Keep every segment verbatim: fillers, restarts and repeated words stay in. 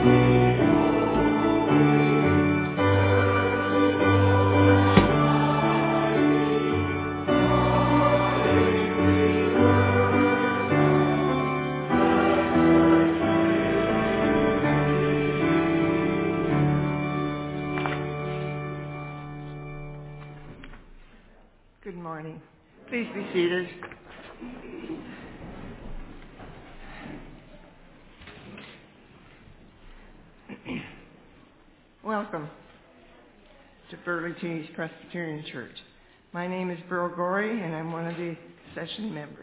Good morning. Please be seated. Welcome to Burlington East Presbyterian Church. My name is Burl Gorey, and I'm one of the session members.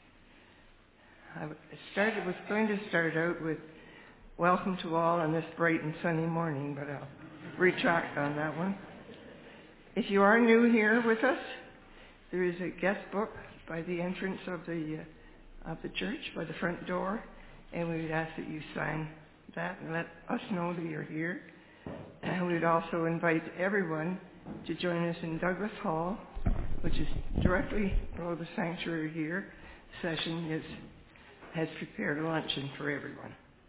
I started, was going to start out with welcome to all on this bright and sunny morning, but I'll retract on that one. If you are new here with us, there is a guest book by the entrance of the uh, of the church, by the front door, and we would ask that you sign that and let us know that you're here. And we would also invite everyone to join us in Douglas Hall, which is directly below the sanctuary here. The session is, has prepared a luncheon for everyone.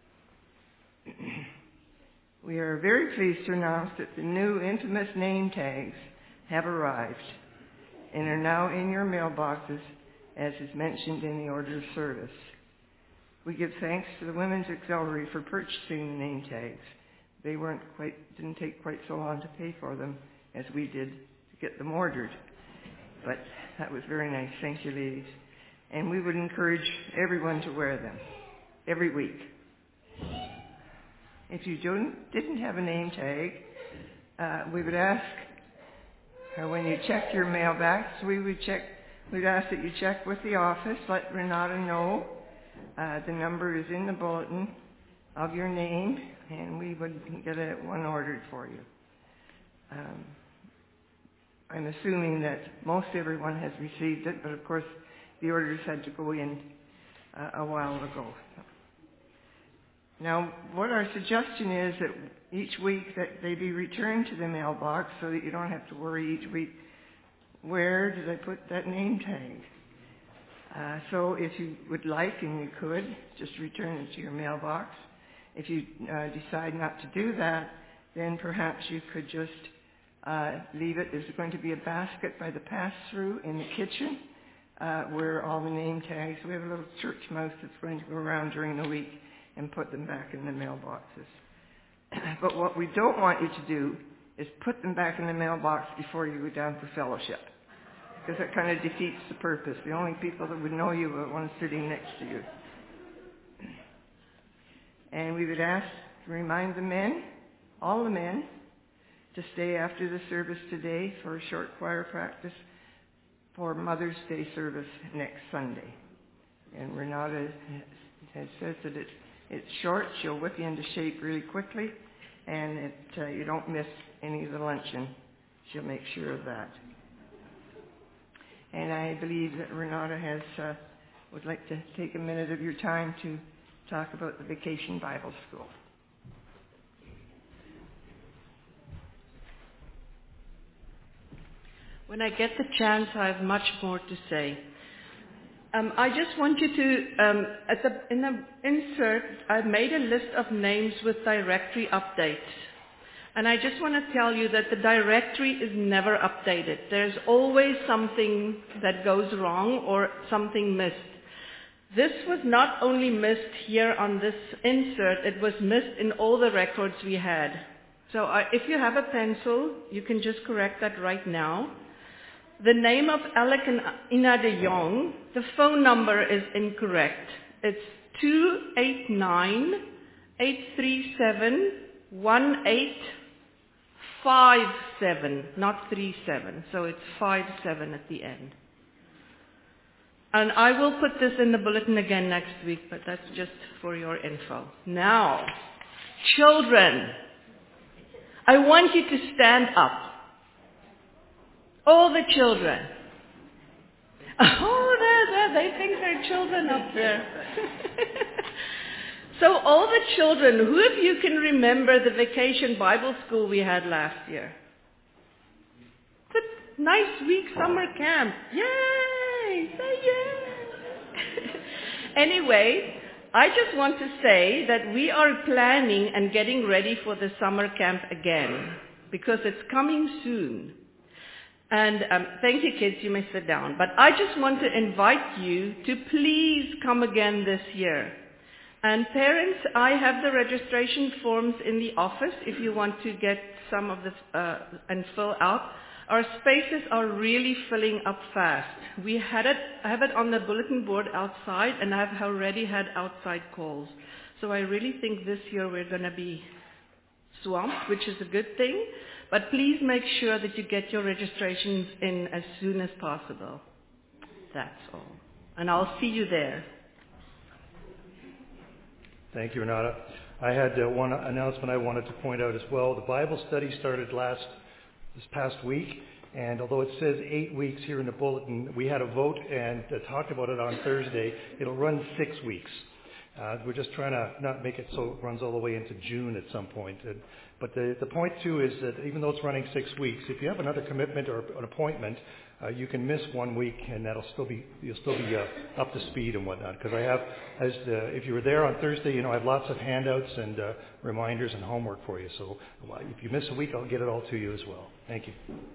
We are very pleased to announce that the new infamous name tags have arrived and are now in your mailboxes, as is mentioned in the order of service. We give thanks to the Women's Auxiliary for purchasing the name tags. They weren't quite, didn't take quite so long to pay for them as we did to get them ordered. But that was very nice. Thank you, ladies. And we would encourage everyone to wear them every week. If you don't, didn't have a name tag, uh, we would ask, or when you check your mailbox, we would check, we'd ask that you check with the office, let Renata know. Uh, the number is in the bulletin of your name, and we would get a, one ordered for you. Um, I'm assuming that most everyone has received it, but of course the orders had to go in uh, a while ago. Now, what our suggestion is that each week that they be returned to the mailbox so that you don't have to worry each week, where did I put that name tag? Uh, so if you would like, and you could, just return it to your mailbox. If you uh, decide not to do that, then perhaps you could just uh, leave it. There's going to be a basket by the pass-through in the kitchen uh, where all the name tags, we have a little church mouse that's going to go around during the week and put them back in the mailboxes. But what we don't want you to do is put them back in the mailbox before you go down for fellowship, because that kind of defeats the purpose. The only people that would know you are the ones sitting next to you. And we would ask to remind the men, all the men, to stay after the service today for a short choir practice for Mother's Day service next Sunday. And Renata has said that it's It's short. She'll whip you into shape really quickly, and it, uh, you don't miss any of the luncheon. She'll make sure of that. And I believe that Renata has uh, would like to take a minute of your time to talk about the Vacation Bible School. When I get the chance, I have much more to say. Um, I just want you to, um, at the, in the insert, I've made a list of names with directory updates. And I just want to tell you that the directory is never updated. There's always something that goes wrong or something missed. This was not only missed here on this insert, it was missed in all the records we had. So uh, if you have a pencil, you can just correct that right now. The name of Alec and Ina de Jong, the phone number is incorrect. It's two eight nine, eight three seven, one eight five seven, not three seven. So it's five seven at the end. And I will put this in the bulletin again next week, but that's just for your info. Now, children, I want you to stand up. All the children. Oh, there, there, they think they're children up there. So all the children, who of you can remember the Vacation Bible School we had last year? The nice week summer camp. Yay! Say yay! Anyway, I just want to say that we are planning and getting ready for the summer camp again, because it's coming soon. And um, thank you, kids. You may sit down. But I just want to invite you to please come again this year. And parents, I have the registration forms in the office if you want to get some of the uh, and fill out. Our spaces are really filling up fast. We had it, I have it on the bulletin board outside, and I've already had outside calls. So I really think this year we're going to be swamped, which is a good thing. But please make sure that you get your registrations in as soon as possible. That's all. And I'll see you there. Thank you, Renata. I had uh, one announcement I wanted to point out as well. The Bible study started last this past week, and although it says eight weeks here in the bulletin, we had a vote and uh, talked about it on Thursday. It'll run six weeks. Uh, we're just trying to not make it so it runs all the way into June at some point. And, but the, the point, too, is that even though it's running six weeks, if you have another commitment or an appointment, uh, you can miss one week, and that'll still be you'll still be uh, up to speed and whatnot. Because I have, as the, if you were there on Thursday, you know I have lots of handouts and uh, reminders and homework for you. So well, if you miss a week, I'll get it all to you as well. Thank you.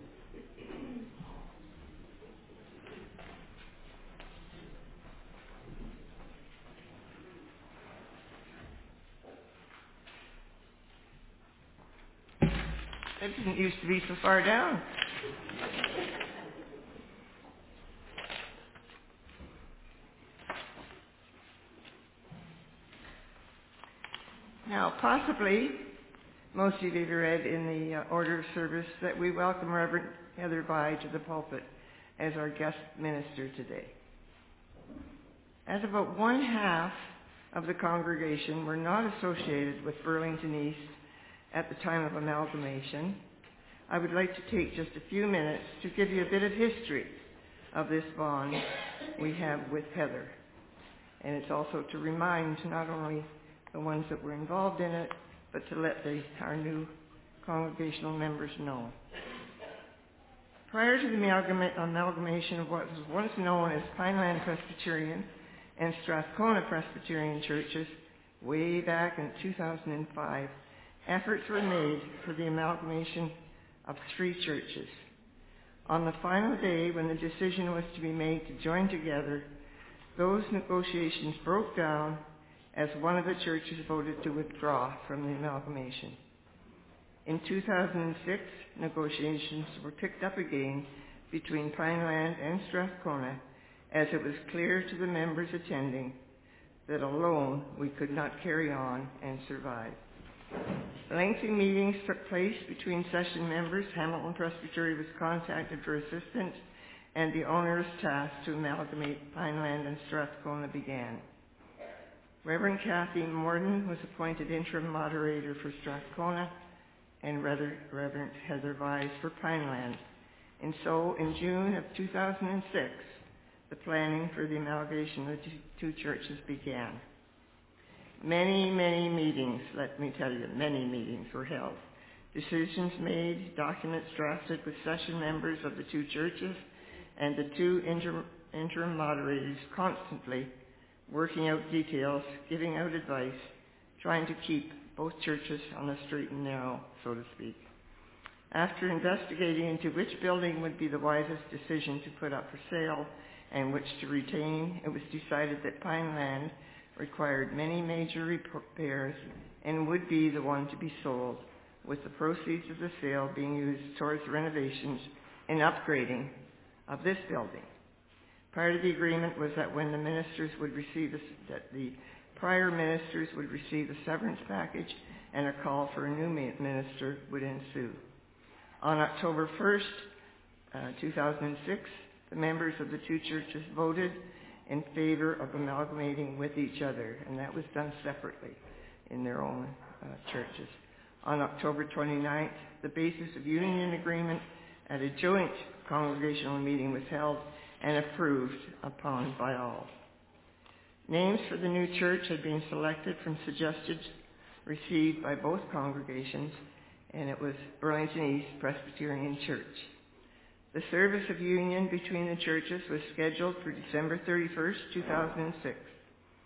That didn't used to be so far down. Now, possibly, most of you have read in the uh, order of service that we welcome Reverend Heather By to the pulpit as our guest minister today. As about one half of the congregation were not associated with Burlington East at the time of amalgamation, I would like to take just a few minutes to give you a bit of history of this bond we have with Heather. And it's also to remind not only the ones that were involved in it, but to let the, our new congregational members know. Prior to the amalgama- amalgamation of what was once known as Pineland Presbyterian and Strathcona Presbyterian churches, way back in two thousand five, efforts were made for the amalgamation of three churches. On the final day when the decision was to be made to join together, those negotiations broke down as one of the churches voted to withdraw from the amalgamation. In two thousand six, negotiations were picked up again between Pineland and Strathcona, as it was clear to the members attending that alone we could not carry on and survive. Lengthy meetings took place between session members. Hamilton Presbytery was contacted for assistance, and the onerous task to amalgamate Pineland and Strathcona began. Reverend Kathy Morden was appointed interim moderator for Strathcona, and Reverend Heather Vise for Pineland. And so, in June of two thousand six, the planning for the amalgamation of the two churches began. Many, many meetings, let me tell you, many meetings were held. Decisions made, documents drafted with session members of the two churches, and the two inter- interim moderators constantly working out details, giving out advice, trying to keep both churches on the straight and narrow, so to speak. After investigating into which building would be the wisest decision to put up for sale and which to retain, it was decided that Pineland required many major repairs and would be the one to be sold, with the proceeds of the sale being used towards renovations and upgrading of this building. Part of the agreement was that when the ministers would receive a, that the prior ministers would receive a severance package, and a call for a new minister would ensue. On October first, uh, two thousand six, the members of the two churches voted in favor of amalgamating with each other, and that was done separately in their own uh, churches. On October twenty-ninth, the basis of union agreement at a joint congregational meeting was held and approved upon by all. Names for the new church had been selected from suggestions received by both congregations, and it was Burlington East Presbyterian Church. The service of union between the churches was scheduled for December thirty-first, two thousand six.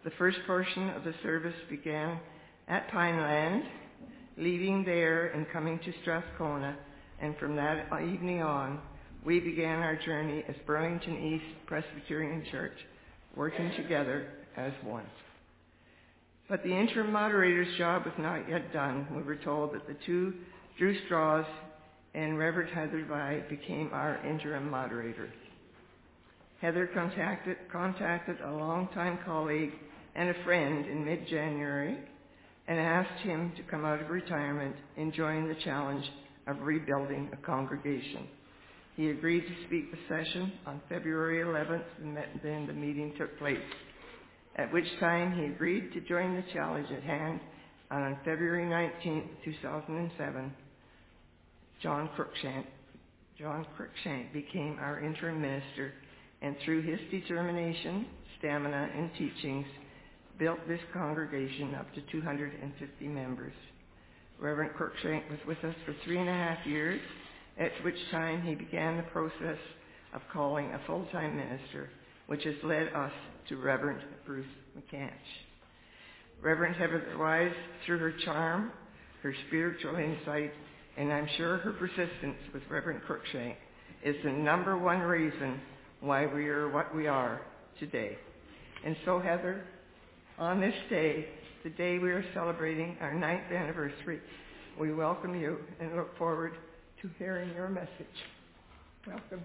The first portion of the service began at Pineland, leaving there and coming to Strathcona, and from that evening on, we began our journey as Burlington East Presbyterian Church, working together as one. But the interim moderator's job was not yet done. We were told that the two Drew Strauss and Reverend Heather Vi became our interim moderator. Heather contacted, contacted a longtime colleague and a friend in mid-January and asked him to come out of retirement and join the challenge of rebuilding a congregation. He agreed to speak the session on February eleventh, and then the meeting took place, at which time he agreed to join the challenge at hand. And on February nineteenth, two thousand seven, John Cruikshank, John Cruikshank became our interim minister, and through his determination, stamina, and teachings, built this congregation up to two hundred fifty members. Reverend Cruikshank was with us for three and a half years, at which time he began the process of calling a full-time minister, which has led us to Reverend Bruce McCanch. Reverend Heather Wise, through her charm, her spiritual insight, and I'm sure her persistence with Reverend Cruikshank, is the number one reason why we are what we are today. And so, Heather, on this day, the day we are celebrating our ninth anniversary, we welcome you and look forward to hearing your message. Welcome.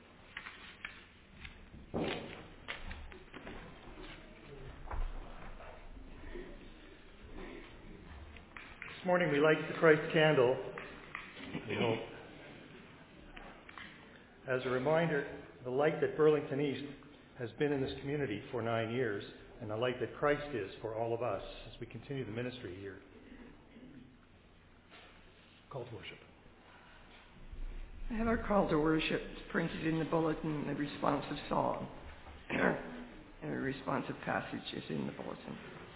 This morning we light the Christ candle, we hope, as a reminder, the light that Burlington East has been in this community for nine years, and the light that Christ is for all of us as we continue the ministry here. Call to worship. I have our call to worship printed in the bulletin, the responsive song, and a responsive passage is in the bulletin.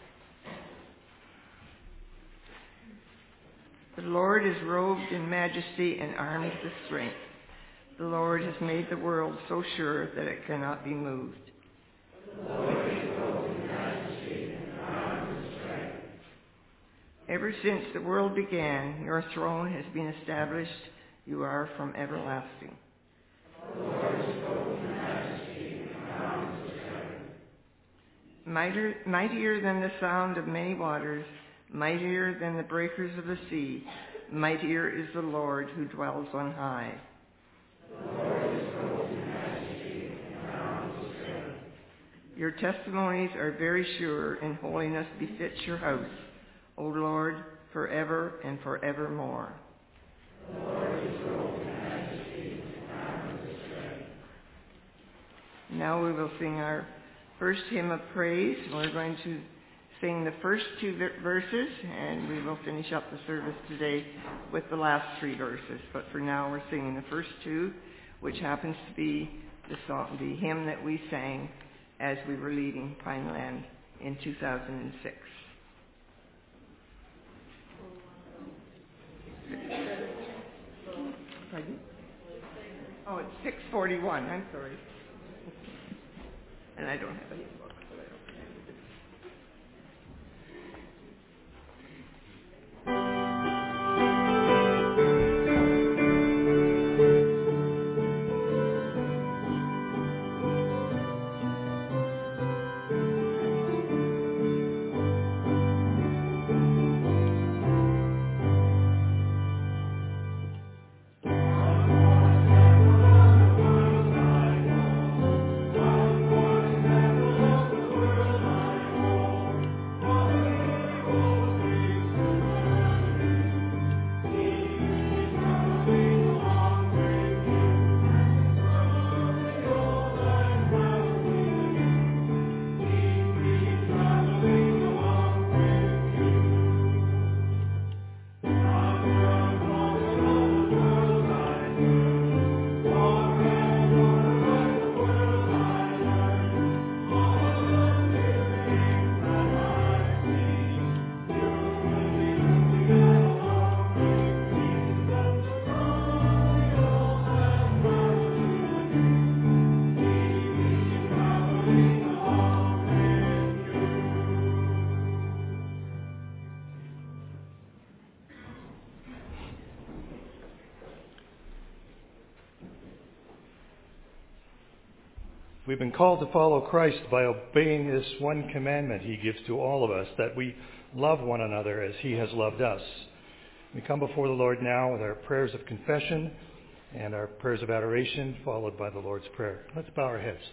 The Lord is robed in majesty and armed with strength. The Lord has made the world so sure that it cannot be moved. The Lord is robed in majesty and armed with strength. Ever since the world began, your throne has been established. You are from everlasting. The Lord is robed in majesty and armed with strength. Mightier, mightier than the sound of many waters, mightier than the breakers of the sea, mightier is the Lord who dwells on high. The Lord is robed in majesty and armed with strength. Your testimonies are very sure, and holiness befits your house, O Lord, forever and forevermore. The Lord is robed in majesty and armed with strength. Now we will sing our first hymn of praise. We're going to sing the first two verses, and we will finish up the service today with the last three verses. But for now, we're singing the first two, which happens to be the song, the hymn that we sang as we were leaving Pineland in two thousand six. Pardon? Oh, it's six forty-one. I'm sorry. And I don't have any book, so I don't have it. One, one, We've been called to follow Christ by obeying this one commandment he gives to all of us, that we love one another as he has loved us. We come before the Lord now with our prayers of confession and our prayers of adoration, followed by the Lord's Prayer. Let's bow our heads.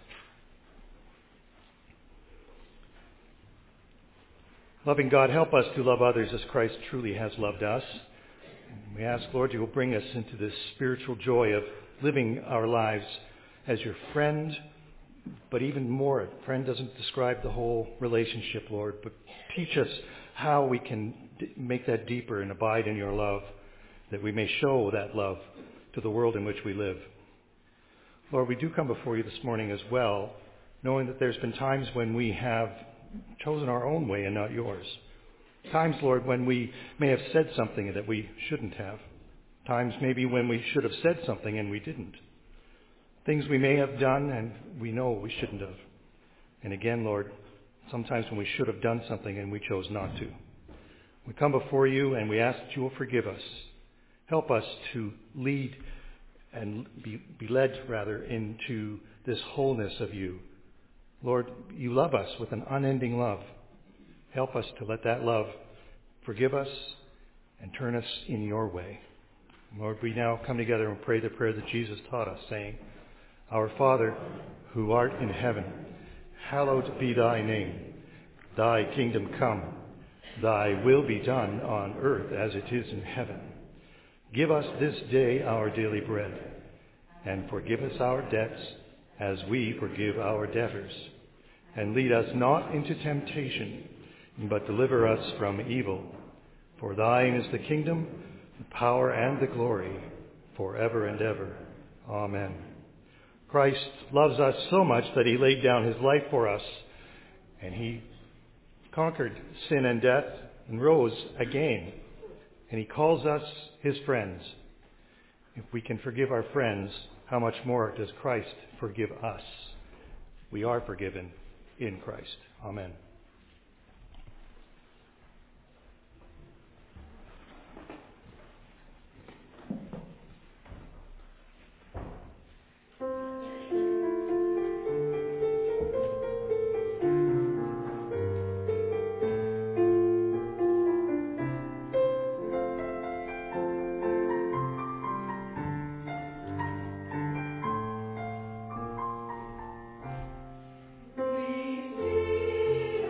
Loving God, help us to love others as Christ truly has loved us. And we ask, Lord, you will bring us into this spiritual joy of living our lives as your friend, but even more, friend doesn't describe the whole relationship, Lord, but teach us how we can d- make that deeper and abide in your love, that we may show that love to the world in which we live. Lord, we do come before you this morning as well, knowing that there's been times when we have chosen our own way and not yours. Times, Lord, when we may have said something that we shouldn't have. Times maybe when we should have said something and we didn't. Things we may have done and we know we shouldn't have. And again, Lord, sometimes when we should have done something and we chose not to. We come before you and we ask that you will forgive us. Help us to lead and be, be led, rather, into this wholeness of you. Lord, you love us with an unending love. Help us to let that love forgive us and turn us in your way. Lord, we now come together and pray the prayer that Jesus taught us, saying, Our Father, who art in heaven, hallowed be thy name. Thy kingdom come. Thy will be done on earth as it is in heaven. Give us this day our daily bread, and forgive us our debts as we forgive our debtors. And lead us not into temptation, but deliver us from evil. For thine is the kingdom, the power, and the glory, forever and ever. Amen. Christ loves us so much that he laid down his life for us, and he conquered sin and death and rose again. And he calls us his friends. If we can forgive our friends, how much more does Christ forgive us? We are forgiven in Christ. Amen. We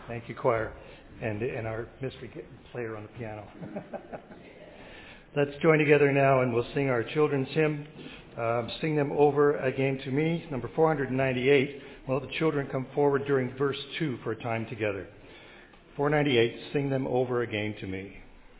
Thank you, choir, and, and our mystery player on the piano. Let's join together now and we'll sing our children's hymn. Um, sing them over again to me, number four ninety-eight. We'll let the children come forward during verse two for a time together. four ninety-eight, sing them over again to me.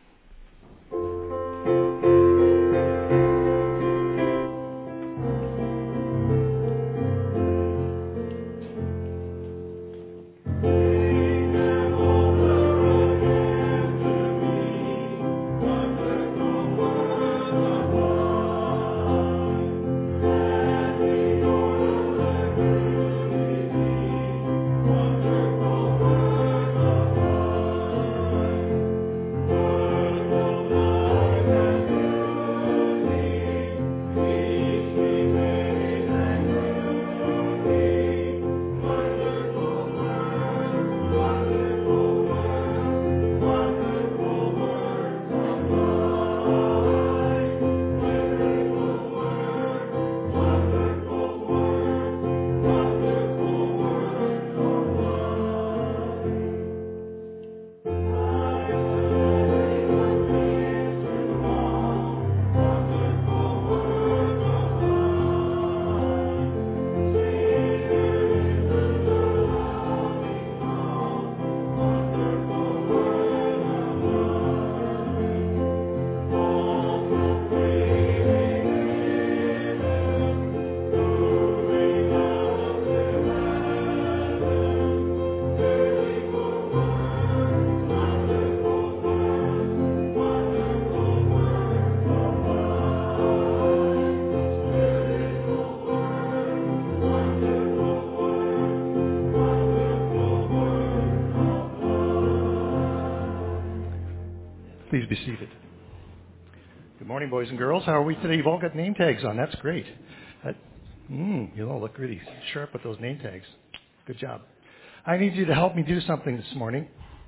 Please be seated. Good morning, boys and girls. How are we today? You've all got name tags on. That's great. That, mm, you all look really sharp with those name tags. Good job. I need you to help me do something this morning.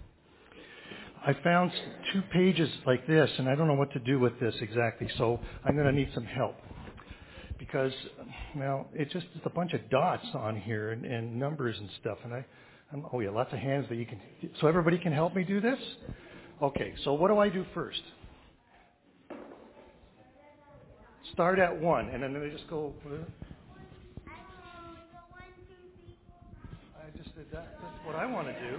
I found two pages like this, and I don't know what to do with this exactly, so I'm going to need some help. Because, well, it's just it's a bunch of dots on here and, and numbers and stuff. And I, I'm, oh yeah, lots of hands that you can. So everybody can help me do this? Okay, so what do I do first? Start at one, and then I just go. I just did that. That's what I want to do.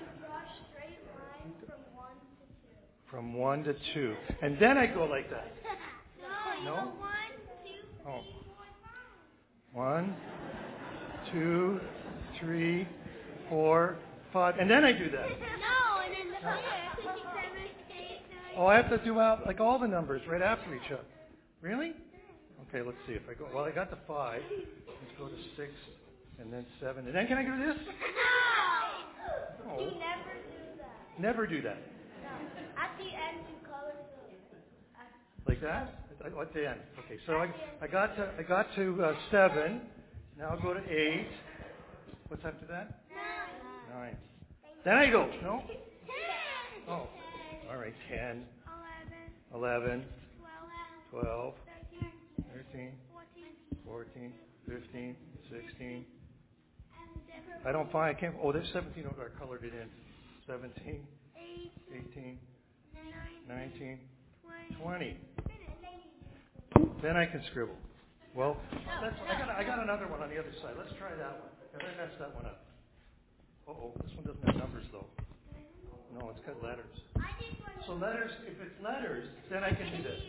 From one to two, and then I go like that. No. Oh. One, two, three, four, five, and then I do that. No, and then the other fifty-seven, eight, nine. Oh, I have to do out like all the numbers right after each other. Really? Okay, let's see if I go. Well, I got the five. Let's go to six, and then seven, and then can I do this? No. Oh. You never do that. Never do that. No. At the end, you color the. Like that? At the end. Okay, so I, I got to I got to uh, seven. Now I'll go to eight. What's after that? Nine. Nine. Then I go. No. Ten. Oh. All right. Ten. Eleven. Eleven. Twelve. Twelve. Thirteen. Thirteen. Fourteen. Fourteen. Fifteen. Sixteen. And I don't find. I can't. Oh, there's seventeen. Oh, I colored it in. Seventeen. eight. Eighteen. Nine. Nineteen. Twenty. Twenty. Then I can scribble. Well, that's, I got I got another one on the other side. Let's try that one. Because I messed that one up. Uh-oh, this one doesn't have numbers though. No, it's got letters. So letters, if it's letters, then I can do this.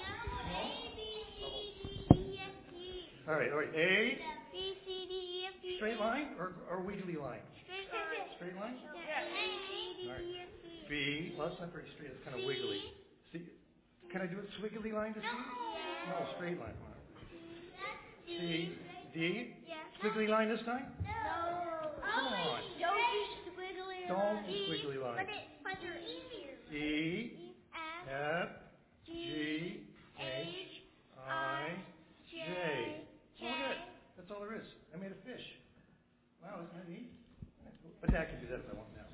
All right, all right. A, B, C, D, E, F, G. straight line or, or wiggly line? Straight line. Straight line? Yeah. All right. B, well, that's not very straight. It's kind of wiggly. C, can I do a squiggly line to C? No, straight line. C, D, squiggly line this time? No. Come on. Don't do squiggly Don't do lines. squiggly lines. But it, but they're easier. E, F, F, G, H, I, J. Oh, look at it. That's all there is. I made a fish. Wow, isn't that neat? But I can do that if I want now.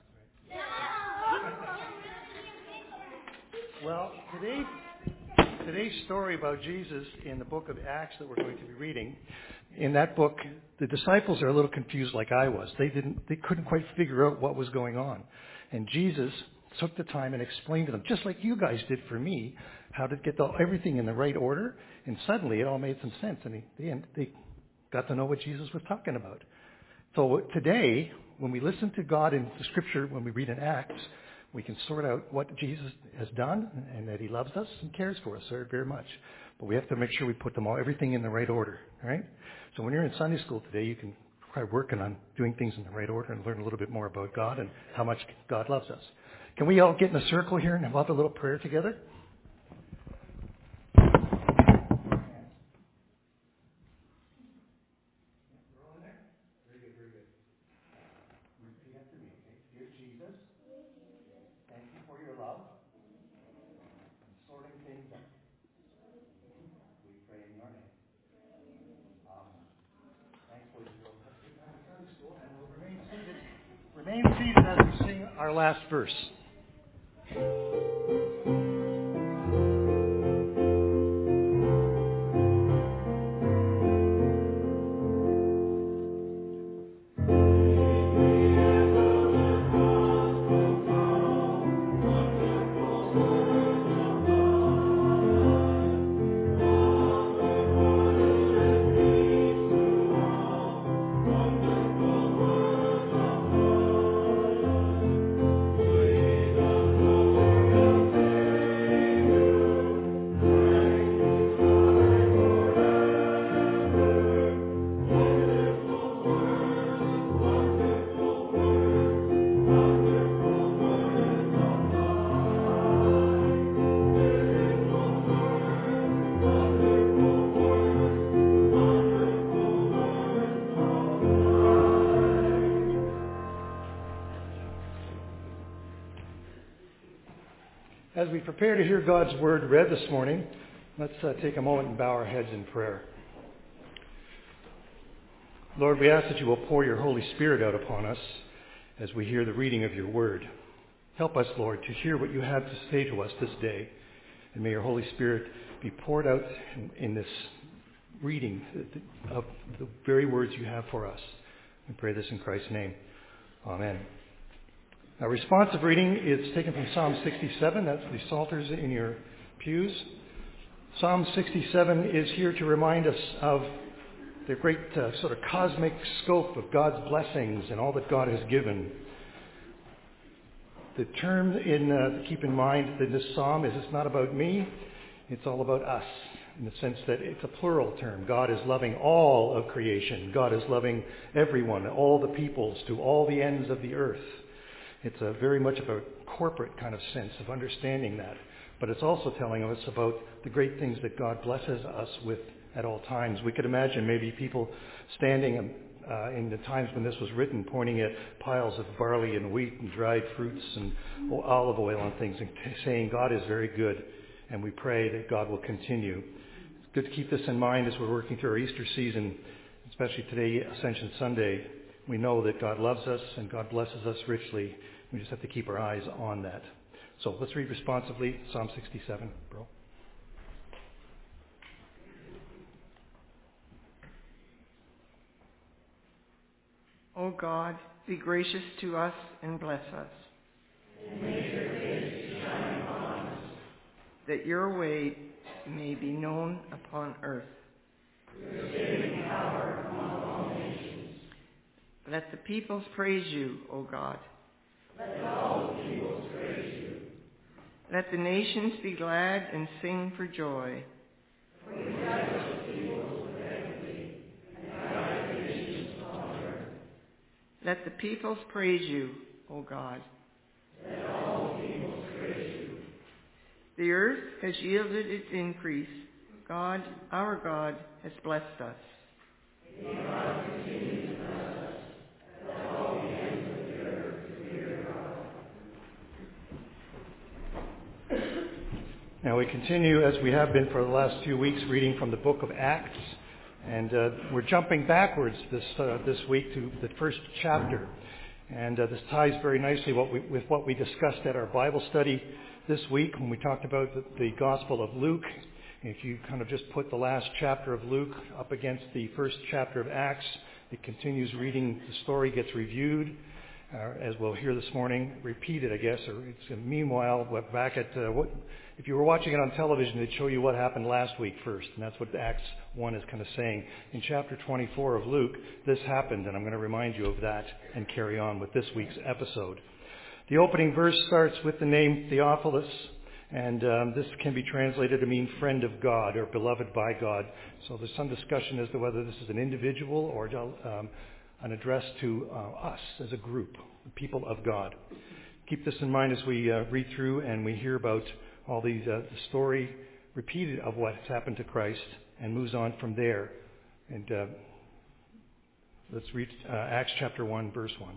Right? Well, today, today's story about Jesus in the book of Acts that we're going to be reading in that book, the disciples are a little confused like I was. They didn't, they couldn't quite figure out what was going on. And Jesus took the time and explained to them, just like you guys did for me, how to get the, everything in the right order. And suddenly it all made some sense. And they, they got to know what Jesus was talking about. So today, when we listen to God in the Scripture, when we read in Acts, we can sort out what Jesus has done and that he loves us and cares for us very, very much. But we have to make sure we put them all, everything in the right order, all right? So when you're in Sunday school today, you can try working on doing things in the right order and learn a little bit more about God and how much God loves us. Can we all get in a circle here and have a little prayer together? Remain seated as we sing our last verse. As we prepare to hear God's Word read this morning, let's uh, take a moment and bow our heads in prayer. Lord, we ask that you will pour your Holy Spirit out upon us as we hear the reading of your Word. Help us, Lord, to hear what you have to say to us this day. And may your Holy Spirit be poured out in, in this reading of the very words you have for us. We pray this in Christ's name. Amen. Our responsive reading is taken from Psalm sixty-seven. That's the Psalters in your pews. Psalm sixty-seven is here to remind us of the great uh, sort of cosmic scope of God's blessings and all that God has given. The term in, uh, to keep in mind in this psalm is it's not about me, it's all about us, in the sense that it's a plural term. God is loving all of creation. God is loving everyone, all the peoples, to all the ends of the earth. It's a very much of a corporate kind of sense of understanding that. But it's also telling us about the great things that God blesses us with at all times. We could imagine maybe people standing uh, in the times when this was written, pointing at piles of barley and wheat and dried fruits and olive oil and things, and saying God is very good, and we pray that God will continue. It's good to keep this in mind as we're working through our Easter season, especially today, Ascension Sunday. We know that God loves us and God blesses us richly. We just have to keep our eyes on that. So let's read responsively Psalm sixty-seven, bro. O God, be gracious to us and bless us. And make your face to shine upon us. That your way may be known upon earth. Your saving power among all nations. Let the peoples praise you, O God. Let all the peoples praise you. Let the nations be glad and sing for joy. For you establish the peoples with equity, and guide the nations on earth. Let the peoples praise you, O God. Let all the peoples praise you. The earth has yielded its increase. God, our God, has blessed us. May God continue to bless us, that all the ends of the earth fear God. Now we continue, as we have been for the last few weeks, reading from the book of Acts. And uh, we're jumping backwards this uh, this week to the first chapter. And uh, this ties very nicely what we, with what we discussed at our Bible study this week when we talked about the, the Gospel of Luke If you kind of just put the last chapter of Luke up against the first chapter of Acts, it continues reading, the story gets reviewed, uh, as we'll hear this morning, repeated, I guess. Or it's, uh, meanwhile, we're back at, uh, what, if you were watching it on television, they'd show you what happened last week first, and that's what Acts one is kind of saying. In chapter twenty-four of Luke, this happened, and I'm going to remind you of that and carry on with this week's episode. The opening verse starts with the name Theophilus, and um, this can be translated to mean friend of God or beloved by God. So there's some discussion as to whether this is an individual or um, an address to uh, us as a group, the people of God. Keep this in mind as we uh, read through and we hear about all these, uh, the story repeated of what has happened to Christ and moves on from there. And uh, let's read uh, Acts chapter one, verse one.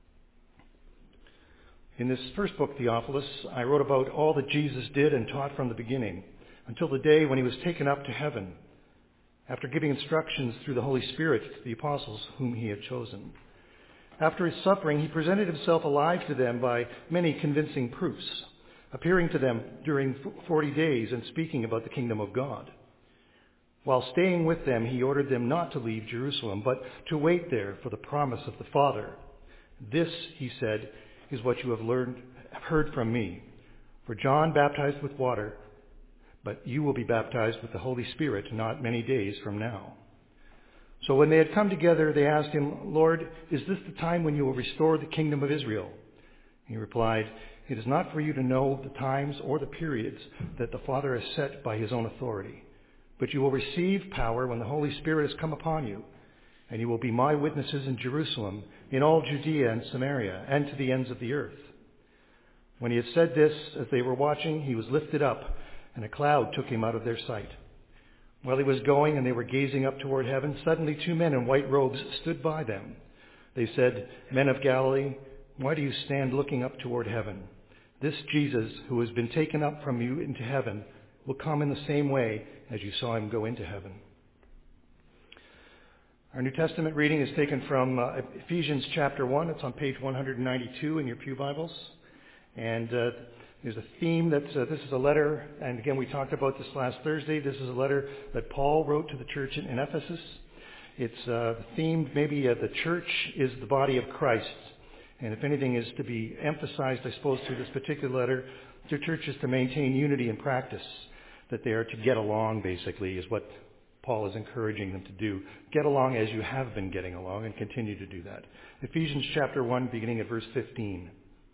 In this first book, Theophilus, I wrote about all that Jesus did and taught from the beginning, until the day when he was taken up to heaven, after giving instructions through the Holy Spirit to the apostles whom he had chosen. After his suffering, he presented himself alive to them by many convincing proofs, appearing to them during forty days and speaking about the kingdom of God. While staying with them, he ordered them not to leave Jerusalem, but to wait there for the promise of the Father. This, he said, is what you have learned, heard from me. For John baptized with water, but you will be baptized with the Holy Spirit not many days from now. So when they had come together, they asked him, Lord, is this the time when you will restore the kingdom of Israel? He replied, it is not for you to know the times or the periods that the Father has set by his own authority, but you will receive power when the Holy Spirit has come upon you. And you will be my witnesses in Jerusalem, in all Judea and Samaria, and to the ends of the earth. When he had said this, as they were watching, he was lifted up, and a cloud took him out of their sight. While he was going and they were gazing up toward heaven, suddenly two men in white robes stood by them. They said, Men of Galilee, why do you stand looking up toward heaven? This Jesus, who has been taken up from you into heaven, will come in the same way as you saw him go into heaven. Our New Testament reading is taken from uh, Ephesians chapter one. It's on page one ninety-two in your pew Bibles. And uh, there's a theme that uh, this is a letter, and again we talked about this last Thursday. This is a letter that Paul wrote to the church in, in Ephesus. It's uh, themed maybe uh, the church is the body of Christ. And if anything is to be emphasized, I suppose, through this particular letter, the church is to maintain unity in practice, that they are to get along, basically, is what Paul is encouraging them to do. Get along as you have been getting along and continue to do that. Ephesians chapter one, beginning at verse fifteen.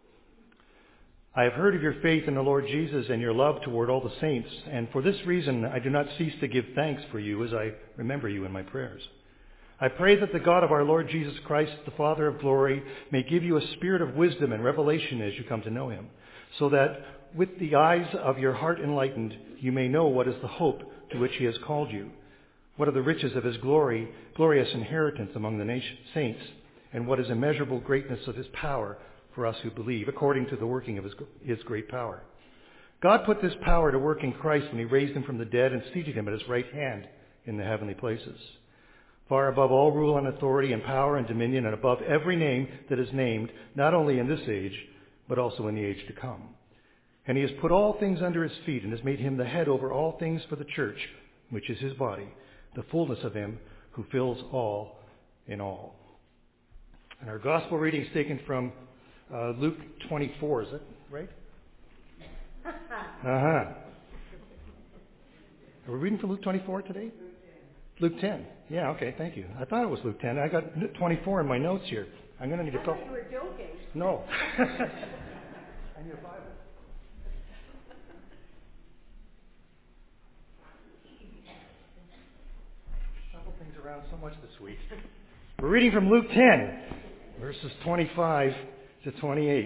I have heard of your faith in the Lord Jesus and your love toward all the saints, and for this reason I do not cease to give thanks for you as I remember you in my prayers. I pray that the God of our Lord Jesus Christ, the Father of glory, may give you a spirit of wisdom and revelation as you come to know him, so that with the eyes of your heart enlightened, you may know what is the hope to which he has called you. What are the riches of his glory, glorious inheritance among the nation, saints, and what is immeasurable greatness of his power for us who believe, according to the working of his, his great power. God put this power to work in Christ when he raised him from the dead and seated him at his right hand in the heavenly places, far above all rule and authority and power and dominion, and above every name that is named, not only in this age, but also in the age to come. And he has put all things under his feet and has made him the head over all things for the church, which is his body, the fullness of him who fills all in all. And our gospel reading is taken from uh, Luke twenty-four, is that right? Uh-huh. Are we reading from Luke twenty-four today? Luke ten. Yeah, okay, thank you. I thought it was Luke ten. I got twenty-four in my notes here. I'm going to need a couple. I thought you were joking. No. I need a Bible. Things around so much this week. We're reading from Luke ten, verses twenty-five to twenty-eight.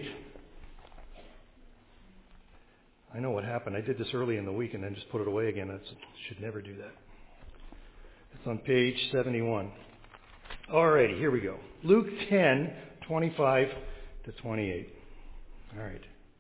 I know what happened. I did this early in the week and then just put it away again. I should never do that. It's on page seventy-one. Alrighty, here we go. Luke ten, twenty-five to twenty-eight. All right.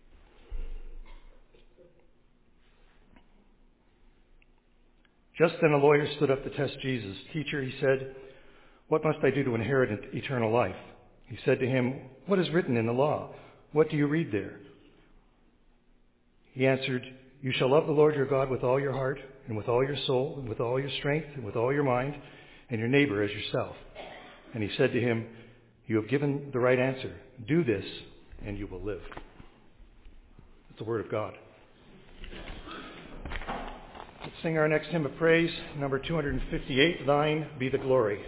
Just then a lawyer stood up to test Jesus. Teacher, he said, what must I do to inherit eternal life? He said to him, what is written in the law? What do you read there? He answered, You shall love the Lord your God with all your heart, and with all your soul, and with all your strength, and with all your mind, and your neighbor as yourself. And he said to him, you have given the right answer. Do this, and you will live. That's the word of God. Let's sing our next hymn of praise, number two hundred fifty-eight, Thine Be the Glory.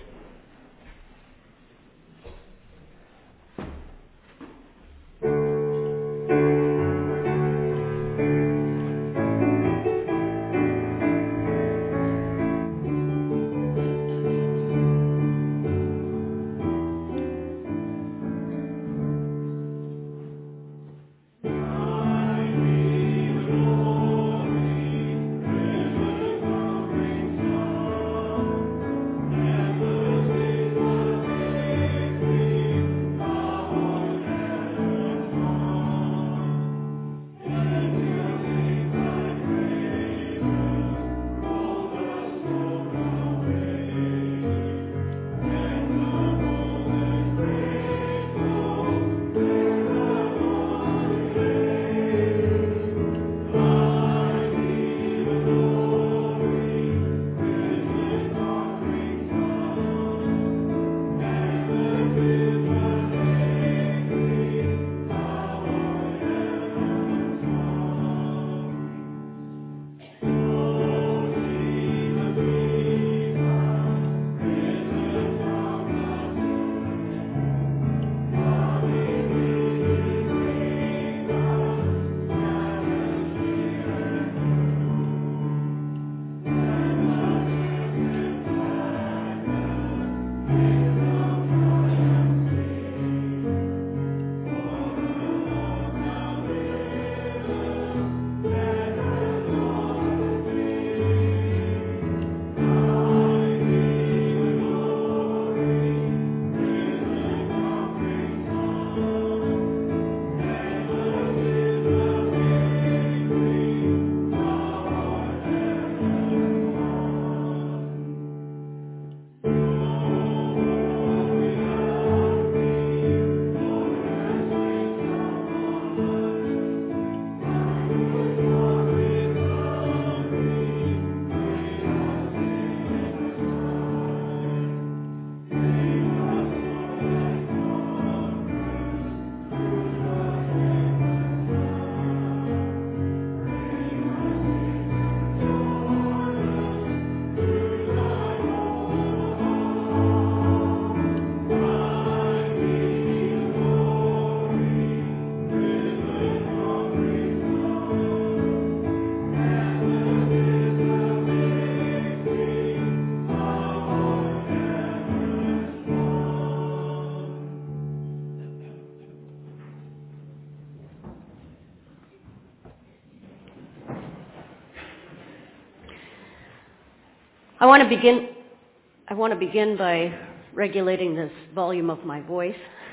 I want to begin I want to begin by regulating this volume of my voice.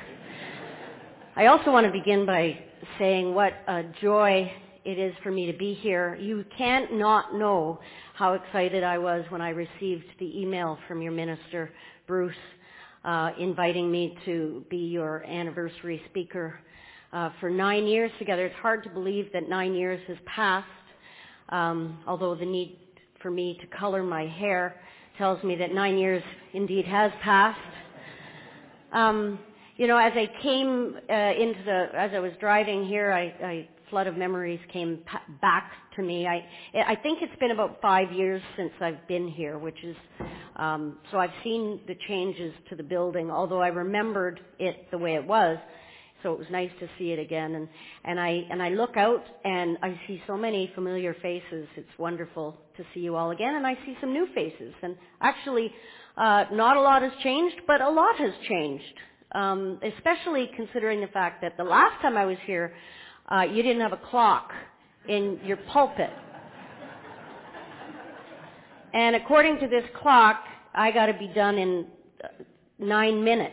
I also want to begin by saying what a joy it is for me to be here. You can't not know how excited I was when I received the email from your minister, Bruce, uh, inviting me to be your anniversary speaker uh, for nine years together. It's hard to believe that nine years has passed, um, although the need for me to color my hair tells me that nine years indeed has passed. Um, you know, as I came uh, into the, as I was driving here, I, I flood of memories came pa- back to me. I, I think it's been about five years since I've been here, which is, um, so I've seen the changes to the building, although I remembered it the way it was. So it was nice to see it again, and, and I and I look out and I see so many familiar faces. It's wonderful to see you all again, and I see some new faces. And actually, uh, not a lot has changed, but a lot has changed. Um, especially considering the fact that the last time I was here, uh, you didn't have a clock in your pulpit, and according to this clock, I got to be done in uh, nine minutes.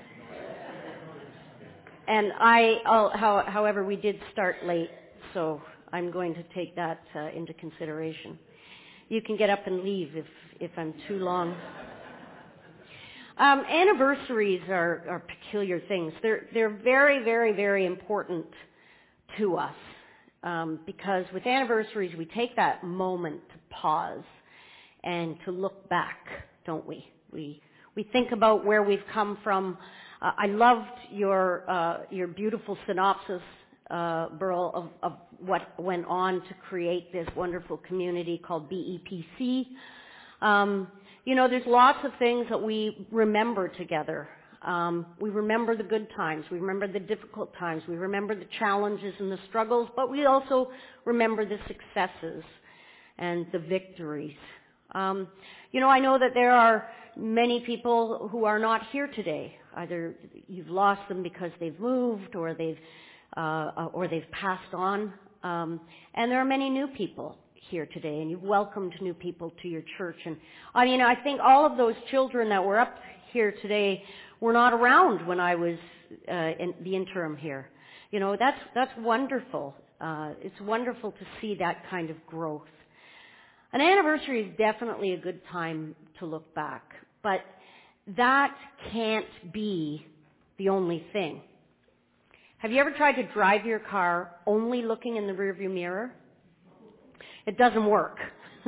And I, I'll, how, however, we did start late, so I'm going to take that uh, into consideration. You can get up and leave if, if I'm too long. Um, anniversaries are, are peculiar things. They're, they're very, very, very important to us. Um, because with anniversaries, we take that moment to pause and to look back, don't we? We we think about where we've come from. Uh, I loved your uh, your beautiful synopsis, uh, Burl, of, of what went on to create this wonderful community called B E P C. Um, you know, there's lots of things that we remember together. Um, we remember the good times. We remember the difficult times. We remember the challenges and the struggles, but we also remember the successes and the victories. Um, you know, I know that there are many people who are not here today. Either you've lost them because they've moved, or they've uh, or they've passed on. Um, and there are many new people here today, and you've welcomed new people to your church. And I mean, I think all of those children that were up here today were not around when I was uh, in the interim here. You know, that's that's wonderful. Uh, it's wonderful to see that kind of growth. An anniversary is definitely a good time to look back, but that can't be the only thing. Have you ever tried to drive your car only looking in the rearview mirror? It doesn't work.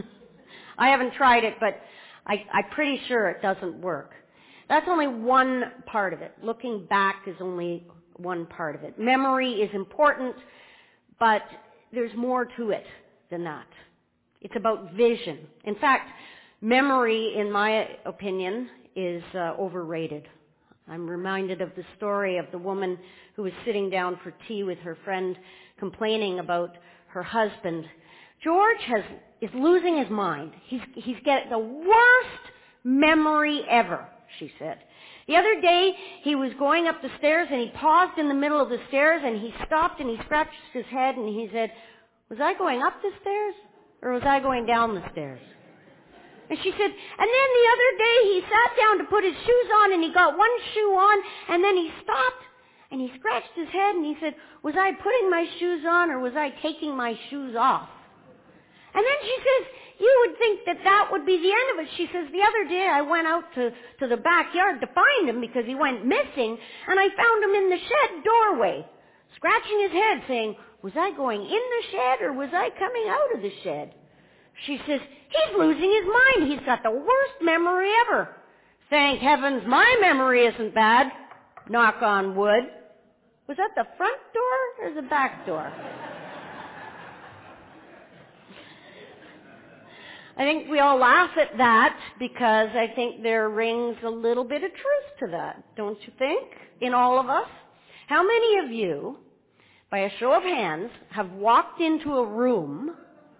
I haven't tried it, but I, I'm pretty sure it doesn't work. That's only one part of it. Looking back is only one part of it. Memory is important, but there's more to it than that. It's about vision. In fact, memory, in my opinion, is uh, overrated. I'm reminded of the story of the woman who was sitting down for tea with her friend, complaining about her husband. George has is losing his mind. He's he's getting the worst memory ever, she said. The other day, he was going up the stairs, and he paused in the middle of the stairs, and he stopped, and he scratched his head, and he said, "Was I going up the stairs, or was I going down the stairs?" And she said, and then the other day, he sat down to put his shoes on, and he got one shoe on, and then he stopped, and he scratched his head, and he said, "Was I putting my shoes on, or was I taking my shoes off?" And then she says, you would think that that would be the end of it. She says, the other day I went out to, to the backyard to find him because he went missing, and I found him in the shed doorway, scratching his head, saying, "Was I going in the shed, or was I coming out of the shed?" She says, he's losing his mind. He's got the worst memory ever. Thank heavens my memory isn't bad. Knock on wood. Was that the front door or the back door? I think we all laugh at that because I think there rings a little bit of truth to that, don't you think, in all of us? How many of you, by a show of hands, have walked into a room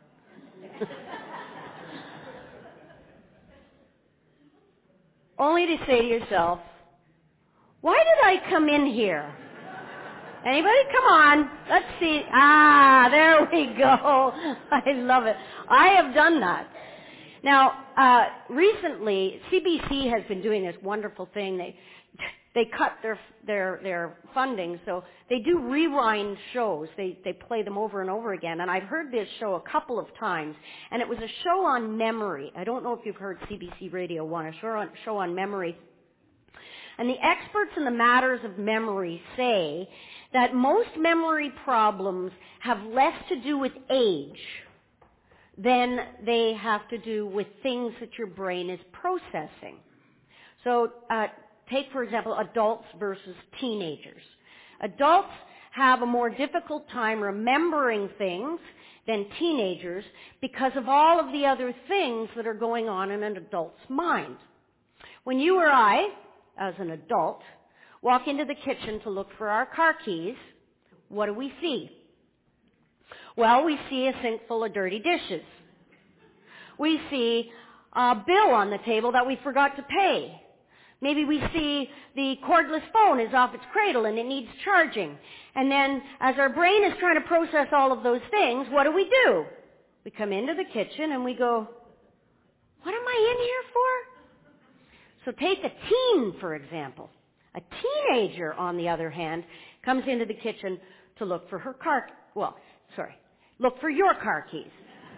only to say to yourself, why did I come in here? Anybody? Come on. Let's see. Ah, there we go. I love it. I have done that. Now, uh, recently, C B C has been doing this wonderful thing. They they cut their their their funding, so they do rewind shows. They they play them over and over again. And I've heard this show a couple of times, and it was a show on memory. I don't know if you've heard C B C Radio One, a show on, show on memory. And the experts in the matters of memory say that most memory problems have less to do with age than they have to do with things that your brain is processing. So uh, take, for example, adults versus teenagers. Adults have a more difficult time remembering things than teenagers because of all of the other things that are going on in an adult's mind. When you or I, as an adult, walk into the kitchen to look for our car keys, what do we see? Well, we see a sink full of dirty dishes. We see a bill on the table that we forgot to pay. Maybe we see the cordless phone is off its cradle and it needs charging. And then as our brain is trying to process all of those things, what do we do? We come into the kitchen and we go, what am I in here for? So take a teen, for example. A teenager, on the other hand, comes into the kitchen to look for her car, well, sorry, look for your car keys.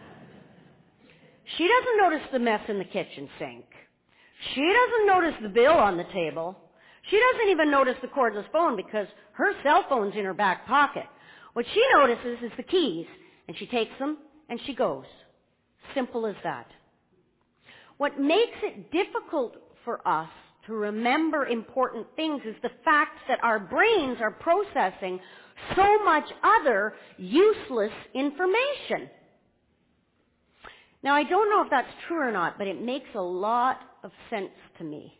She doesn't notice the mess in the kitchen sink. She doesn't notice the bill on the table. She doesn't even notice the cordless phone because her cell phone's in her back pocket. What she notices is the keys, and she takes them and she goes. Simple as that. What makes it difficult for us to remember important things is the fact that our brains are processing so much other useless information. Now, I don't know if that's true or not, but it makes a lot of sense to me.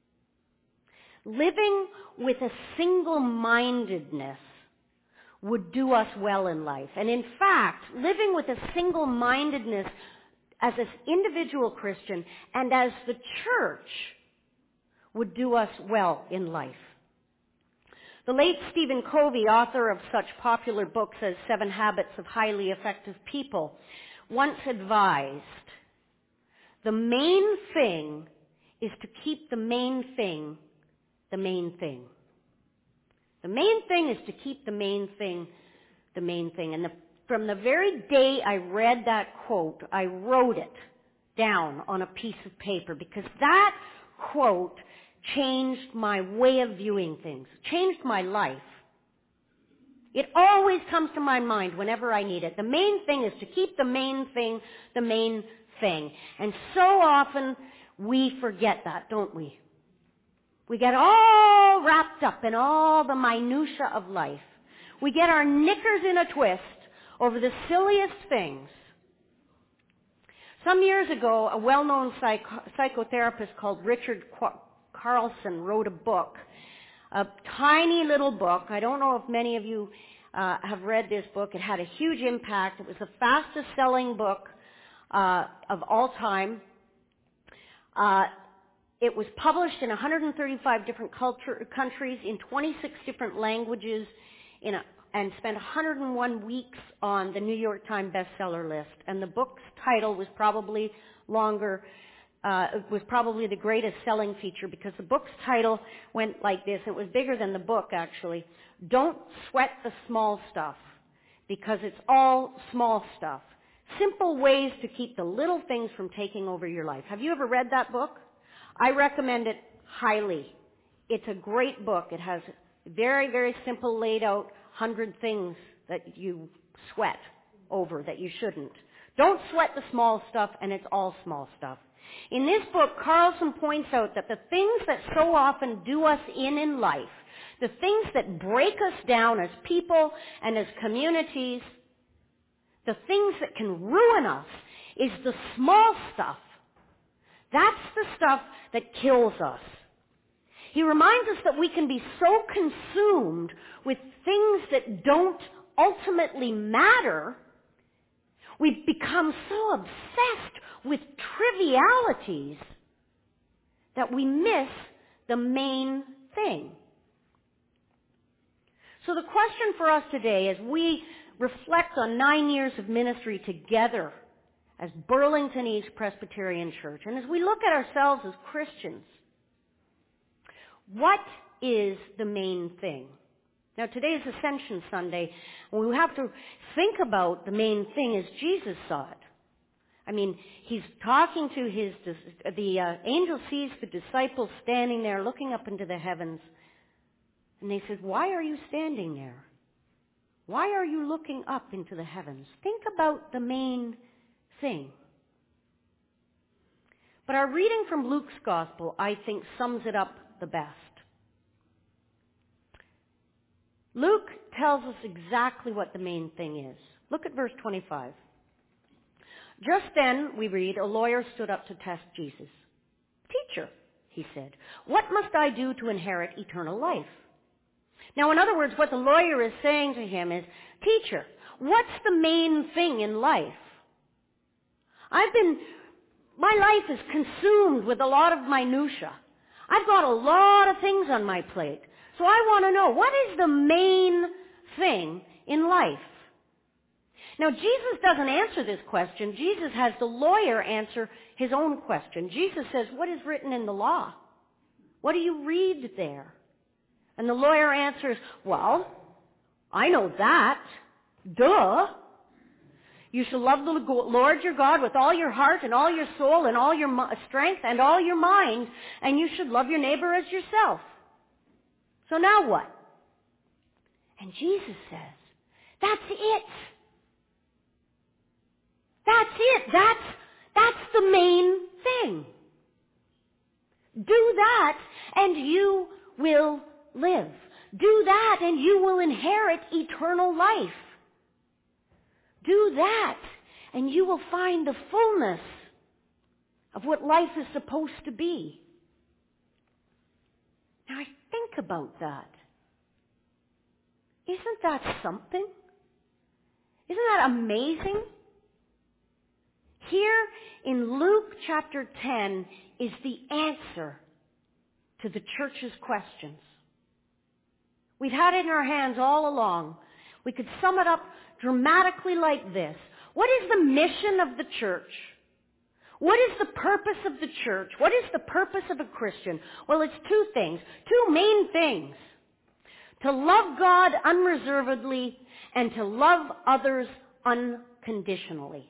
Living with a single-mindedness would do us well in life. And in fact, living with a single-mindedness as an individual Christian and as the church would do us well in life. The late Stephen Covey, author of such popular books as Seven Habits of Highly Effective People, once advised, the main thing is to keep the main thing the main thing. The main thing is to keep the main thing the main thing. And the, from the very day I read that quote, I wrote it down on a piece of paper because that quote changed my way of viewing things, changed my life. It always comes to my mind whenever I need it. The main thing is to keep the main thing the main thing. And so often we forget that, don't we? We get all wrapped up in all the minutia of life. We get our knickers in a twist over the silliest things. Some years ago, a well-known psycho- psychotherapist called Richard Qu- Carlson wrote a book, a tiny little book. I don't know if many of you uh, have read this book. It had a huge impact. It was the fastest-selling book uh, of all time. Uh, it was published in one hundred thirty-five different culture, countries in twenty-six different languages in a, and spent one hundred one weeks on the New York Times bestseller list. And the book's title was probably longer Uh, it was probably the greatest selling feature because the book's title went like this. It was bigger than the book, actually. Don't sweat the small stuff because it's all small stuff. Simple ways to keep the little things from taking over your life. Have you ever read that book? I recommend it highly. It's a great book. It has very, very simple laid out hundred things that you sweat over that you shouldn't. Don't sweat the small stuff, and it's all small stuff. In this book, Carlson points out that the things that so often do us in in life, the things that break us down as people and as communities, the things that can ruin us, is the small stuff. That's the stuff that kills us. He reminds us that we can be so consumed with things that don't ultimately matter. We've become so obsessed with trivialities that we miss the main thing. So the question for us today, as we reflect on nine years of ministry together as Burlington East Presbyterian Church, and as we look at ourselves as Christians, what is the main thing? Now, today is Ascension Sunday, and we have to think about the main thing as Jesus saw it. I mean, he's talking to his, the uh, angel sees the disciples standing there looking up into the heavens, and they said, "Why are you standing there? Why are you looking up into the heavens? Think about the main thing." But our reading from Luke's Gospel, I think, sums it up the best. Luke tells us exactly what the main thing is. Look at verse twenty-five. Just then, we read, a lawyer stood up to test Jesus. "Teacher," he said, "what must I do to inherit eternal life?" Now, in other words, what the lawyer is saying to him is, "Teacher, what's the main thing in life? I've been, my life is consumed with a lot of minutia. I've got a lot of things on my plate. So I want to know, what is the main thing in life?" Now, Jesus doesn't answer this question. Jesus has the lawyer answer his own question. Jesus says, "What is written in the law? What do you read there?" And the lawyer answers, "Well, I know that. Duh. You shall love the Lord your God with all your heart and all your soul and all your strength and all your mind, and you should love your neighbor as yourself. So now what?" And Jesus says, That's it. That's it. That's, that's the main thing. Do that and you will live. Do that and you will inherit eternal life. Do that and you will find the fullness of what life is supposed to be. Now I think about that. Isn't that something? Isn't that amazing? Here in Luke chapter ten is the answer to the church's questions. We've had it in our hands all along. We could sum it up dramatically like this. What is the mission of the church? What is the purpose of the church? What is the purpose of a Christian? Well, it's two things, two main things. To love God unreservedly and to love others unconditionally.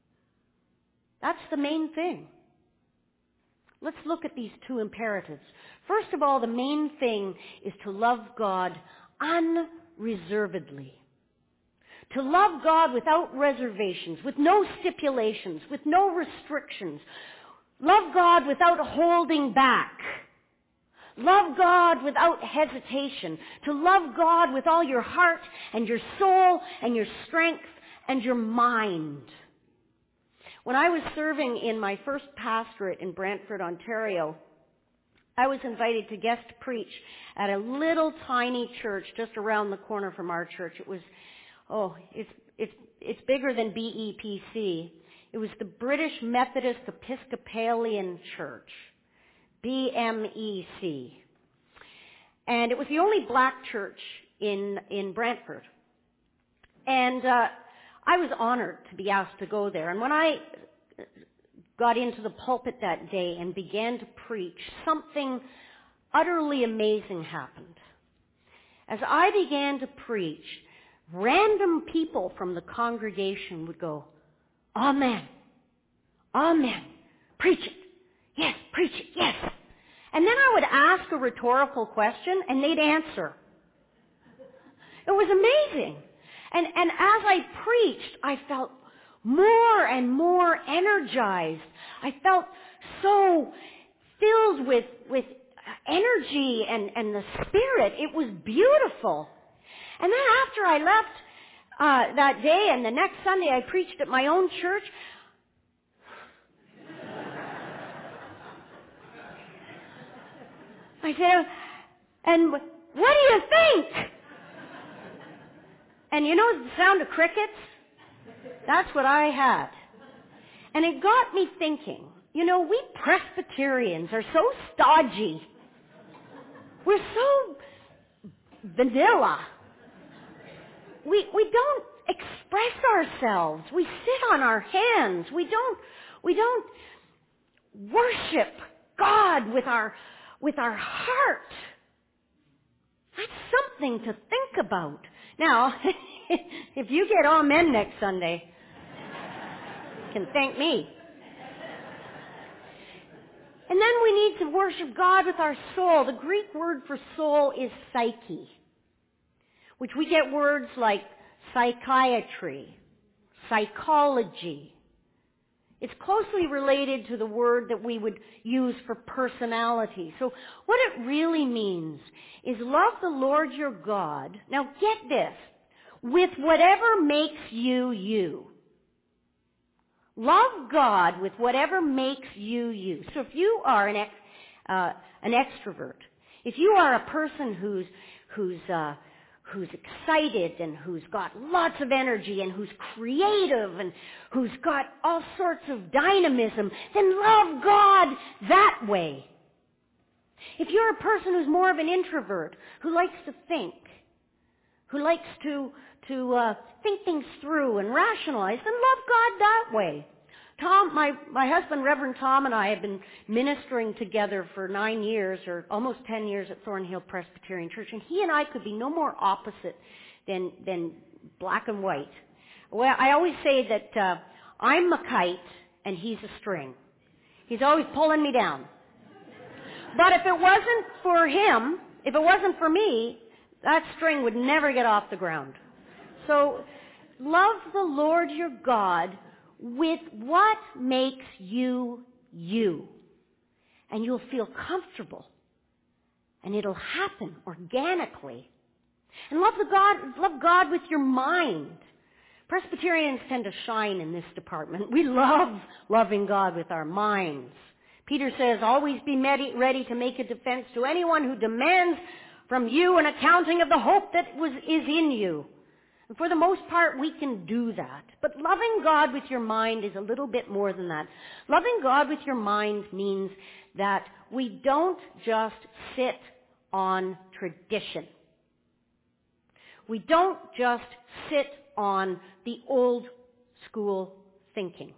That's the main thing. Let's look at these two imperatives. First of all, the main thing is to love God unreservedly. To love God without reservations, with no stipulations, with no restrictions. Love God without holding back. Love God without hesitation. To love God with all your heart and your soul and your strength and your mind. When I was serving in my first pastorate in Brantford, Ontario, I was invited to guest preach at a little tiny church just around the corner from our church. It was, oh, it's it's it's bigger than B E P C. It was the British Methodist Episcopalian Church, B M E C. And it was the only black church in in Brantford. And uh, I was honored to be asked to go there. And when I got into the pulpit that day and began to preach, something utterly amazing happened. As I began to preach, random people from the congregation would go, "Amen. Amen. Preach it. Yes, preach it. Yes." And then I would ask a rhetorical question and they'd answer. It was amazing. And, and as I preached, I felt more and more energized. I felt so filled with, with energy and, and the Spirit. It was beautiful. And then after I left uh, that day and the next Sunday I preached at my own church, I said, "And what do you think?" And you know the sound of crickets? That's what I had. And it got me thinking, you know, we Presbyterians are so stodgy. We're so vanilla. We we don't express ourselves. We sit on our hands. We don't we don't worship God with our with our heart. That's something to think about. Now, if you get amen next Sunday, you can thank me. And then we need to worship God with our soul. The Greek word for soul is psyche, which we get words like psychiatry, psychology. It's closely related to the word that we would use for personality. So what it really means is love the Lord your God. Now get this, with whatever makes you you. Love God with whatever makes you you. So if you are an ex, uh, an extrovert, if you are a person who's who's uh, who's excited and who's got lots of energy and who's creative and who's got all sorts of dynamism, then love God that way. If you're a person who's more of an introvert, who likes to think, who likes to to uh, think things through and rationalize, then love God that way. Tom, my, my husband, Reverend Tom, and I have been ministering together for nine years, or almost ten years at Thornhill Presbyterian Church, and he and I could be no more opposite than than black and white. Well, I always say that uh, I'm a kite and he's a string. He's always pulling me down. But if it wasn't for him, if it wasn't for me, that string would never get off the ground. So, love the Lord your God with what makes you you. And you'll feel comfortable. And it'll happen organically. And love the God, love God with your mind. Presbyterians tend to shine in this department. We love loving God with our minds. Peter says, always be ready to make a defense to anyone who demands from you an accounting of the hope that was, is in you. And for the most part, we can do that. But loving God with your mind is a little bit more than that. Loving God with your mind means that we don't just sit on tradition. We don't just sit on the old school thinking.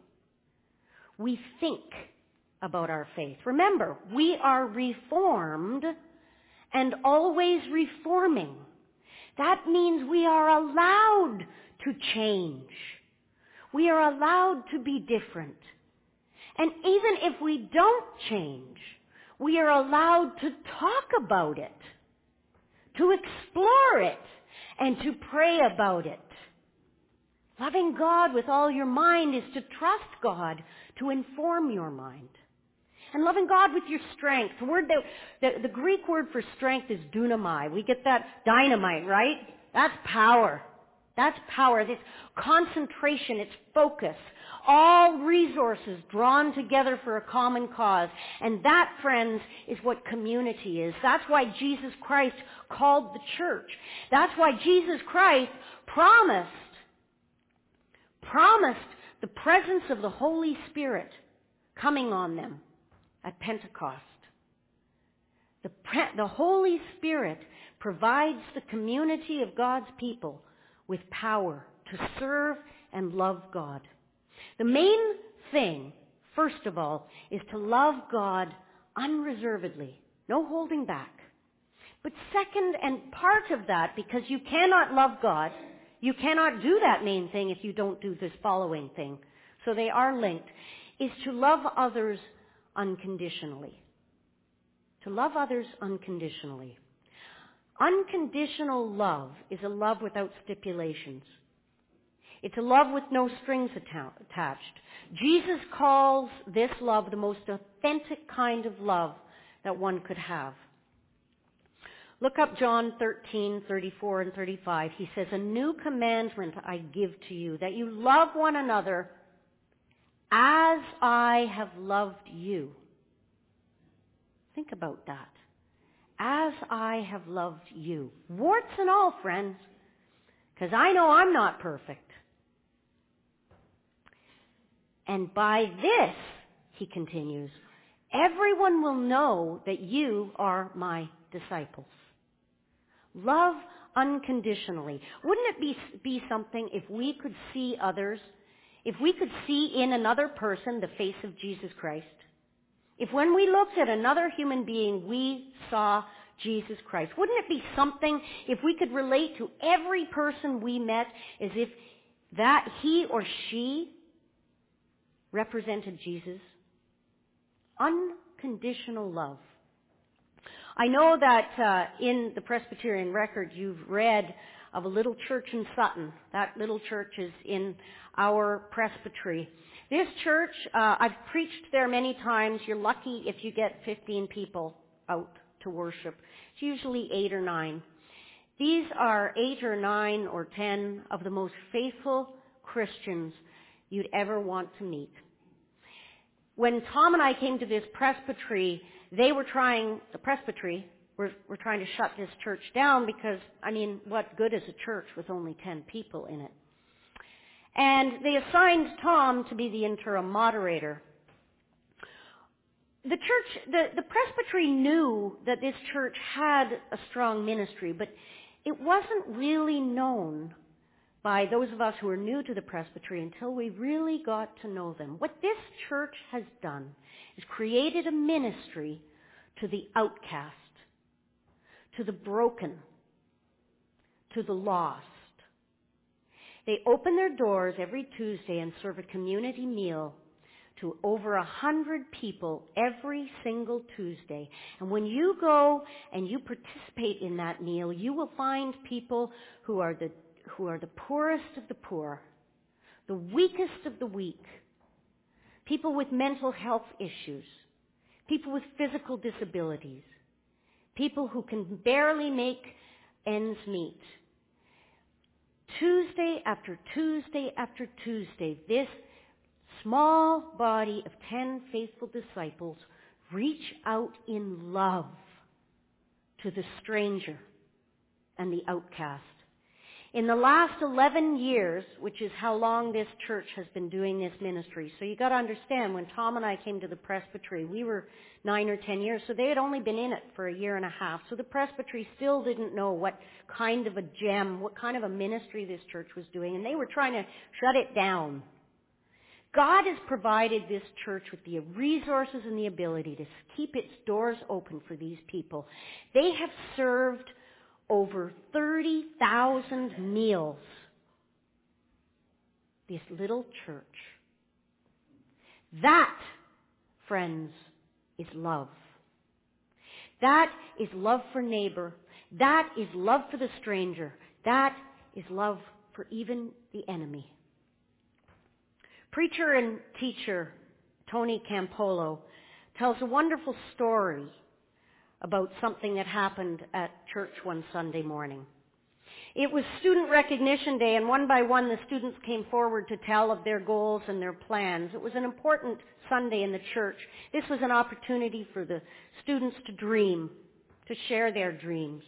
We think about our faith. Remember, we are reformed and always reforming. That means we are allowed to change. We are allowed to be different. And even if we don't change, we are allowed to talk about it, to explore it, and to pray about it. Loving God with all your mind is to trust God to inform your mind. And loving God with your strength. The word that, the, the Greek word for strength is dunamai. We get that dynamite, right? That's power. That's power. It's concentration. It's focus. All resources drawn together for a common cause. And that, friends, is what community is. That's why Jesus Christ called the church. That's why Jesus Christ promised, promised the presence of the Holy Spirit coming on them at Pentecost. The, pre- the Holy Spirit provides the community of God's people with power to serve and love God. The main thing, first of all, is to love God unreservedly, no holding back. But second, and part of that, because you cannot love God, you cannot do that main thing if you don't do this following thing, so they are linked, is to love others unconditionally. To love others unconditionally. Unconditional love is a love without stipulations. It's a love with no strings attached. Jesus calls this love the most authentic kind of love that one could have. Look up John thirteen, thirty-four and thirty-five. He says, "A new commandment I give to you, that you love one another as I have loved you." Think about that. As I have loved you. Warts and all, friends. Because I know I'm not perfect. "And by this," he continues, "everyone will know that you are my disciples." Love unconditionally. Wouldn't it be, be something if we could see others, if we could see in another person the face of Jesus Christ? If when we looked at another human being, we saw Jesus Christ? Wouldn't it be something if we could relate to every person we met as if that he or she represented Jesus? Unconditional love. I know that uh, in the Presbyterian Record you've read of a little church in Sutton. That little church is in our presbytery. This church, uh, I've preached there many times. You're lucky if you get fifteen people out to worship. It's usually eight or nine. These are eight or nine or ten of the most faithful Christians you'd ever want to meet. When Tom and I came to this presbytery, they were trying, the presbytery, were, were trying to shut this church down because, I mean, what good is a church with only ten people in it? And they assigned Tom to be the interim moderator. The church, the, the presbytery knew that this church had a strong ministry, but it wasn't really known by those of us who are new to the presbytery until we really got to know them. What this church has done is created a ministry to the outcast, to the broken, to the lost. They open their doors every Tuesday and serve a community meal to over a hundred people every single Tuesday. And when you go and you participate in that meal, you will find people who are the who are the poorest of the poor, the weakest of the weak, people with mental health issues, people with physical disabilities, people who can barely make ends meet. Tuesday after Tuesday after Tuesday, this small body of ten faithful disciples reach out in love to the stranger and the outcast. In the last eleven years, which is how long this church has been doing this ministry, so you got to understand, when Tom and I came to the presbytery, we were nine or ten years, so they had only been in it for a year and a half. So the presbytery still didn't know what kind of a gem, what kind of a ministry this church was doing, and they were trying to shut it down. God has provided this church with the resources and the ability to keep its doors open for these people. They have served over thirty thousand meals. This little church. That, friends, is love. That is love for neighbor. That is love for the stranger. That is love for even the enemy. Preacher and teacher Tony Campolo tells a wonderful story about something that happened at church one Sunday morning. It was Student Recognition Day, and one by one the students came forward to tell of their goals and their plans. It was an important Sunday in the church. This was an opportunity for the students to dream, to share their dreams.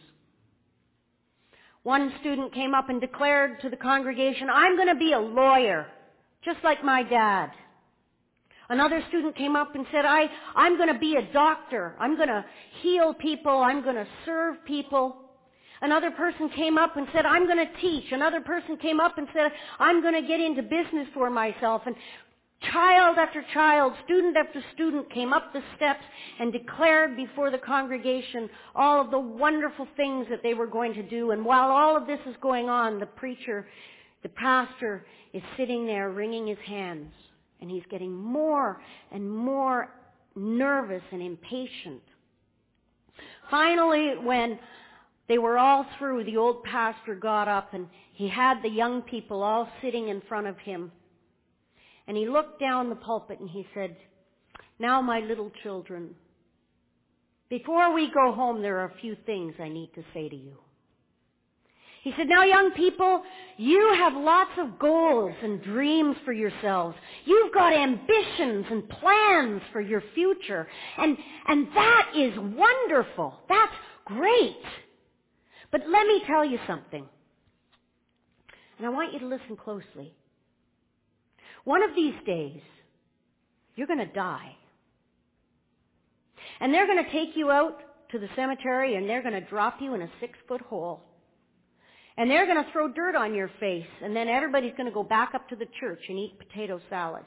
One student came up and declared to the congregation, "I'm going to be a lawyer, just like my dad." Another student came up and said, I, I'm going to be a doctor. I'm going to heal people. I'm going to serve people. Another person came up and said, I'm going to teach. Another person came up and said, I'm going to get into business for myself. And child after child, student after student came up the steps and declared before the congregation all of the wonderful things that they were going to do. And while all of this is going on, the preacher, the pastor, is sitting there wringing his hands. And he's getting more and more nervous and impatient. Finally, when they were all through, the old pastor got up and he had the young people all sitting in front of him. And he looked down the pulpit and he said, "Now, my little children, before we go home, there are a few things I need to say to you." He said, "Now, young people, you have lots of goals and dreams for yourselves. You've got ambitions and plans for your future. And, and that is wonderful. That's great. But let me tell you something. And I want you to listen closely. One of these days, you're going to die. And they're going to take you out to the cemetery and they're going to drop you in a six-foot hole. And they're going to throw dirt on your face, and then everybody's going to go back up to the church and eat potato salad."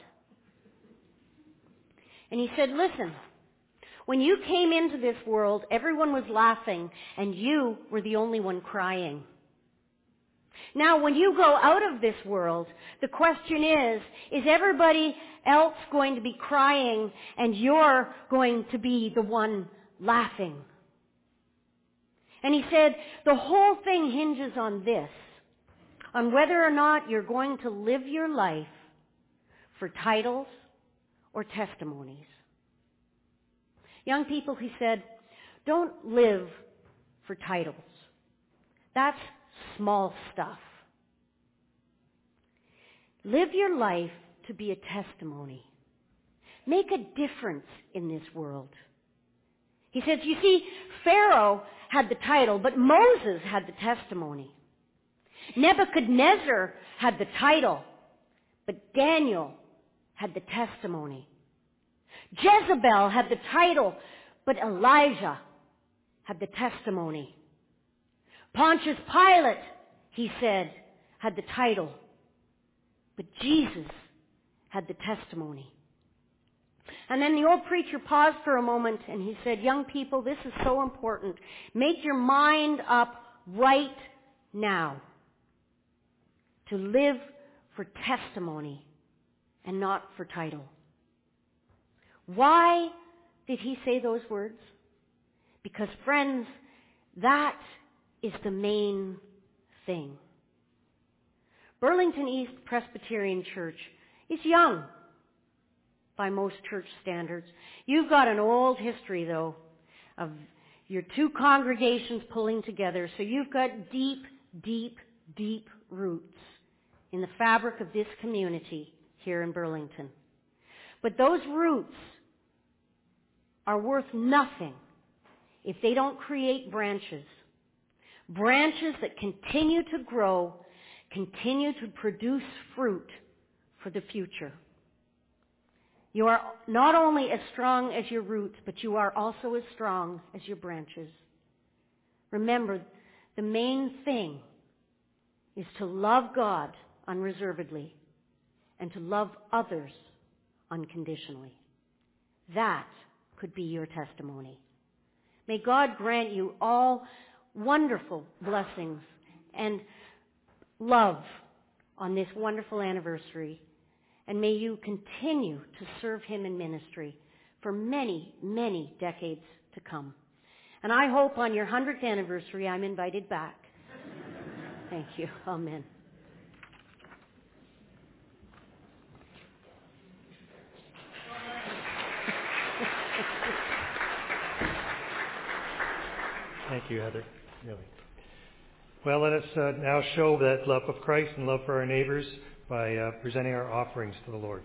And he said, "Listen, when you came into this world, everyone was laughing, and you were the only one crying. Now, when you go out of this world, the question is, is everybody else going to be crying, and you're going to be the one laughing?" And he said, the whole thing hinges on this, on whether or not you're going to live your life for titles or testimonies. Young people, he said, don't live for titles. That's small stuff. Live your life to be a testimony. Make a difference in this world. He says, you see, Pharaoh had the title, but Moses had the testimony. Nebuchadnezzar had the title, but Daniel had the testimony. Jezebel had the title, but Elijah had the testimony. Pontius Pilate, he said, had the title, but Jesus had the testimony. And then the old preacher paused for a moment and he said, young people, this is so important. Make your mind up right now to live for testimony and not for title. Why did he say those words? Because, friends, that is the main thing. Burlington East Presbyterian Church is young by most church standards. You've got an old history, though, of your two congregations pulling together, so you've got deep, deep, deep roots in the fabric of this community here in Burlington. But those roots are worth nothing if they don't create branches. Branches that continue to grow, continue to produce fruit for the future. You are not only as strong as your roots, but you are also as strong as your branches. Remember, the main thing is to love God unreservedly and to love others unconditionally. That could be your testimony. May God grant you all wonderful blessings and love on this wonderful anniversary. And may you continue to serve Him in ministry for many, many decades to come. And I hope on your hundredth anniversary I'm invited back. Thank you. Amen. Thank you, Heather. Really. Well, let us uh, now show that love of Christ and love for our neighbors by uh, presenting our offerings to the Lord.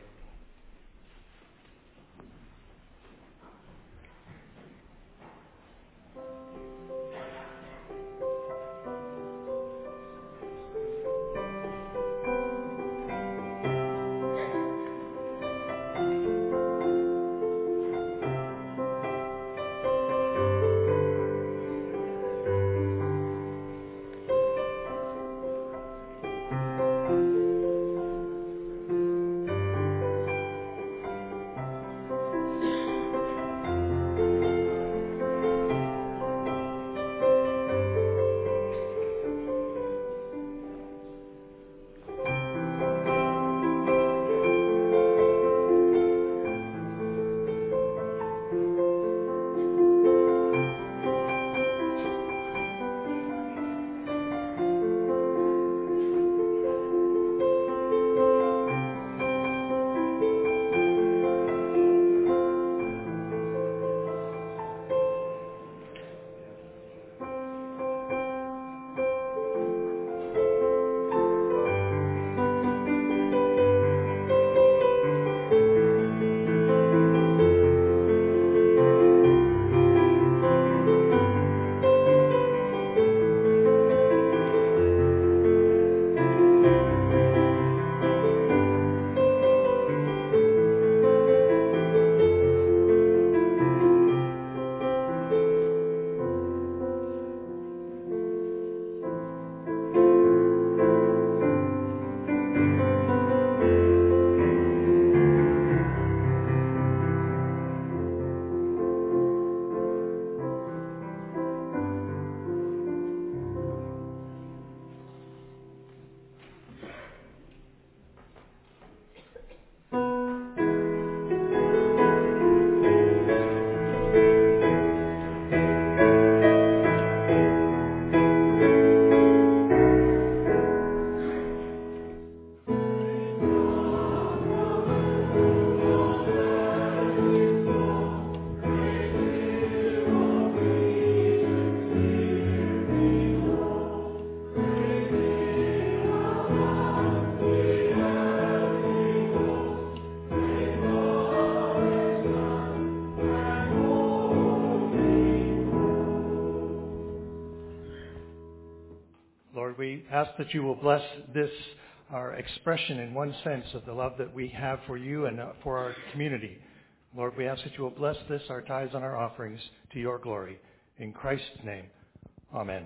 We ask that you will bless this, our expression in one sense of the love that we have for you and for our community. Lord, we ask that you will bless this, our tithes and our offerings, to your glory. In Christ's name, amen.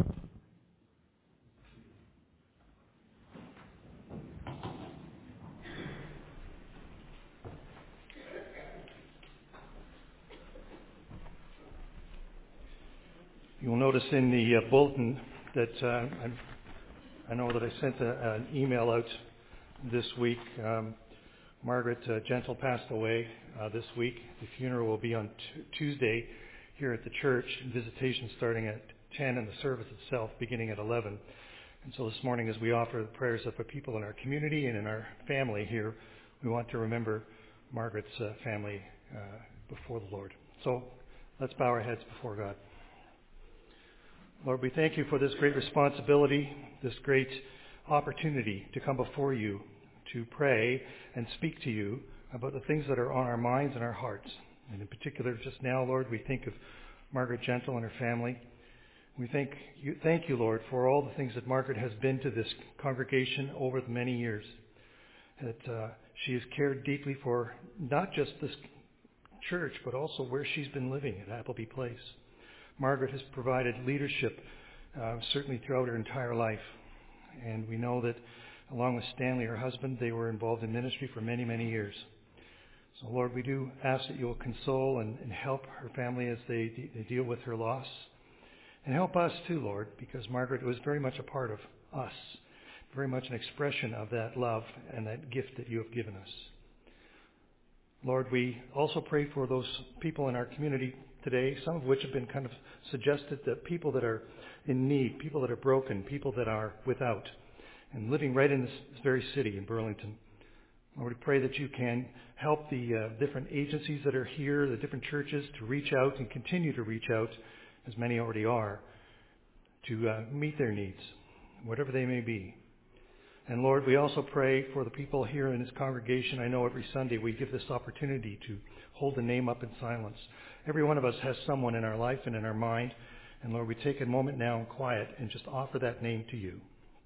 You'll notice in the uh, bulletin that uh, I know that I sent a, an email out this week. Um, Margaret uh, Gentle passed away uh, this week. The funeral will be on t- Tuesday here at the church. Visitation starting at ten and the service itself beginning at eleven. And so this morning, as we offer the prayers of the people in our community and in our family here, we want to remember Margaret's uh, family uh, before the Lord. So let's bow our heads before God. Lord, we thank you for this great responsibility, this great opportunity to come before you, to pray and speak to you about the things that are on our minds and our hearts. And in particular, just now, Lord, we think of Margaret Gentle and her family. We thank you, thank you, Lord, for all the things that Margaret has been to this congregation over the many years. That uh, she has cared deeply for not just this church, but also where she's been living at Appleby Place. Margaret has provided leadership uh, certainly throughout her entire life. And we know that along with Stanley, her husband, they were involved in ministry for many, many years. So, Lord, we do ask that you will console and, and help her family as they, de- they deal with her loss. And help us too, Lord, because Margaret was very much a part of us, very much an expression of that love and that gift that you have given us. Lord, we also pray for those people in our community today, some of which have been kind of suggested, that people that are in need, people that are broken, people that are without, and living right in this very city in Burlington. Lord, we pray that you can help the uh, different agencies that are here, the different churches, to reach out and continue to reach out, as many already are, to uh, meet their needs, whatever they may be. And Lord, we also pray for the people here in this congregation. I know every Sunday we give this opportunity to hold the name up in silence. Every one of us has someone in our life and in our mind. And Lord, we take a moment now in quiet and just offer that name to you.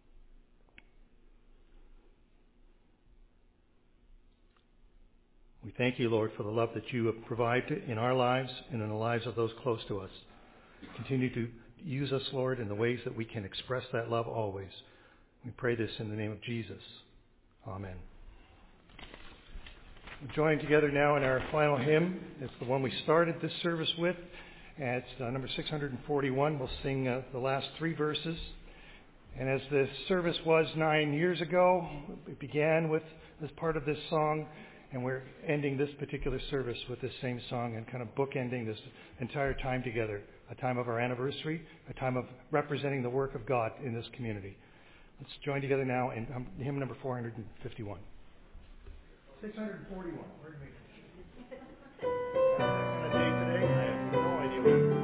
We thank you, Lord, for the love that you have provided in our lives and in the lives of those close to us. Continue to use us, Lord, in the ways that we can express that love always. We pray this in the name of Jesus. Amen. We're joined together now in our final hymn. It's the one we started this service with. And it's uh, number six hundred forty-one. We'll sing uh, the last three verses. And as the service was nine years ago, it began with this part of this song. And we're ending this particular service with this same song and kind of bookending this entire time together. A time of our anniversary, a time of representing the work of God in this community. Let's join together now in um, hymn number four hundred fifty-one. six hundred forty-one. Pardon me. On a date today, I have no idea what.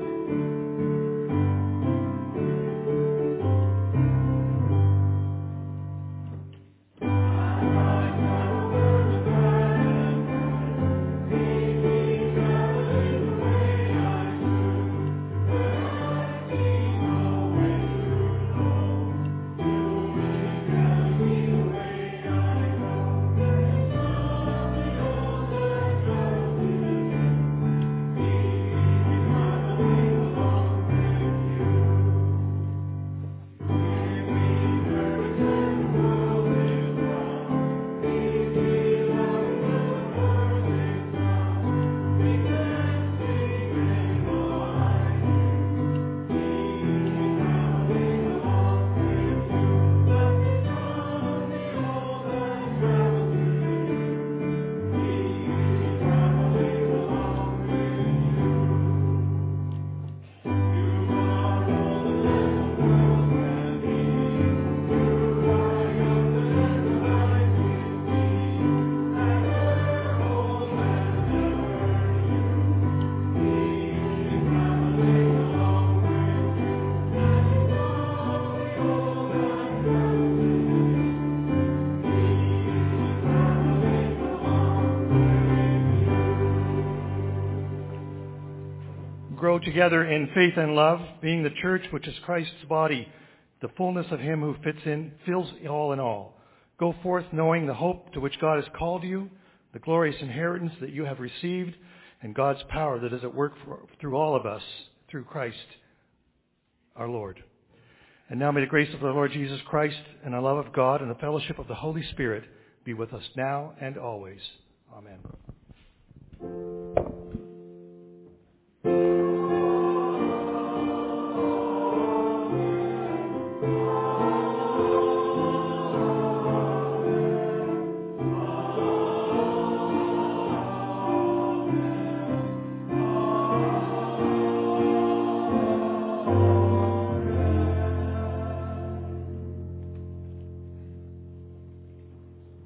Grow together in faith and love, being the church which is Christ's body, the fullness of him who fits in, fills all in all. Go forth knowing the hope to which God has called you, the glorious inheritance that you have received, and God's power that is at work for, through all of us, through Christ our Lord. And now may the grace of the Lord Jesus Christ and the love of God and the fellowship of the Holy Spirit be with us now and always. Amen.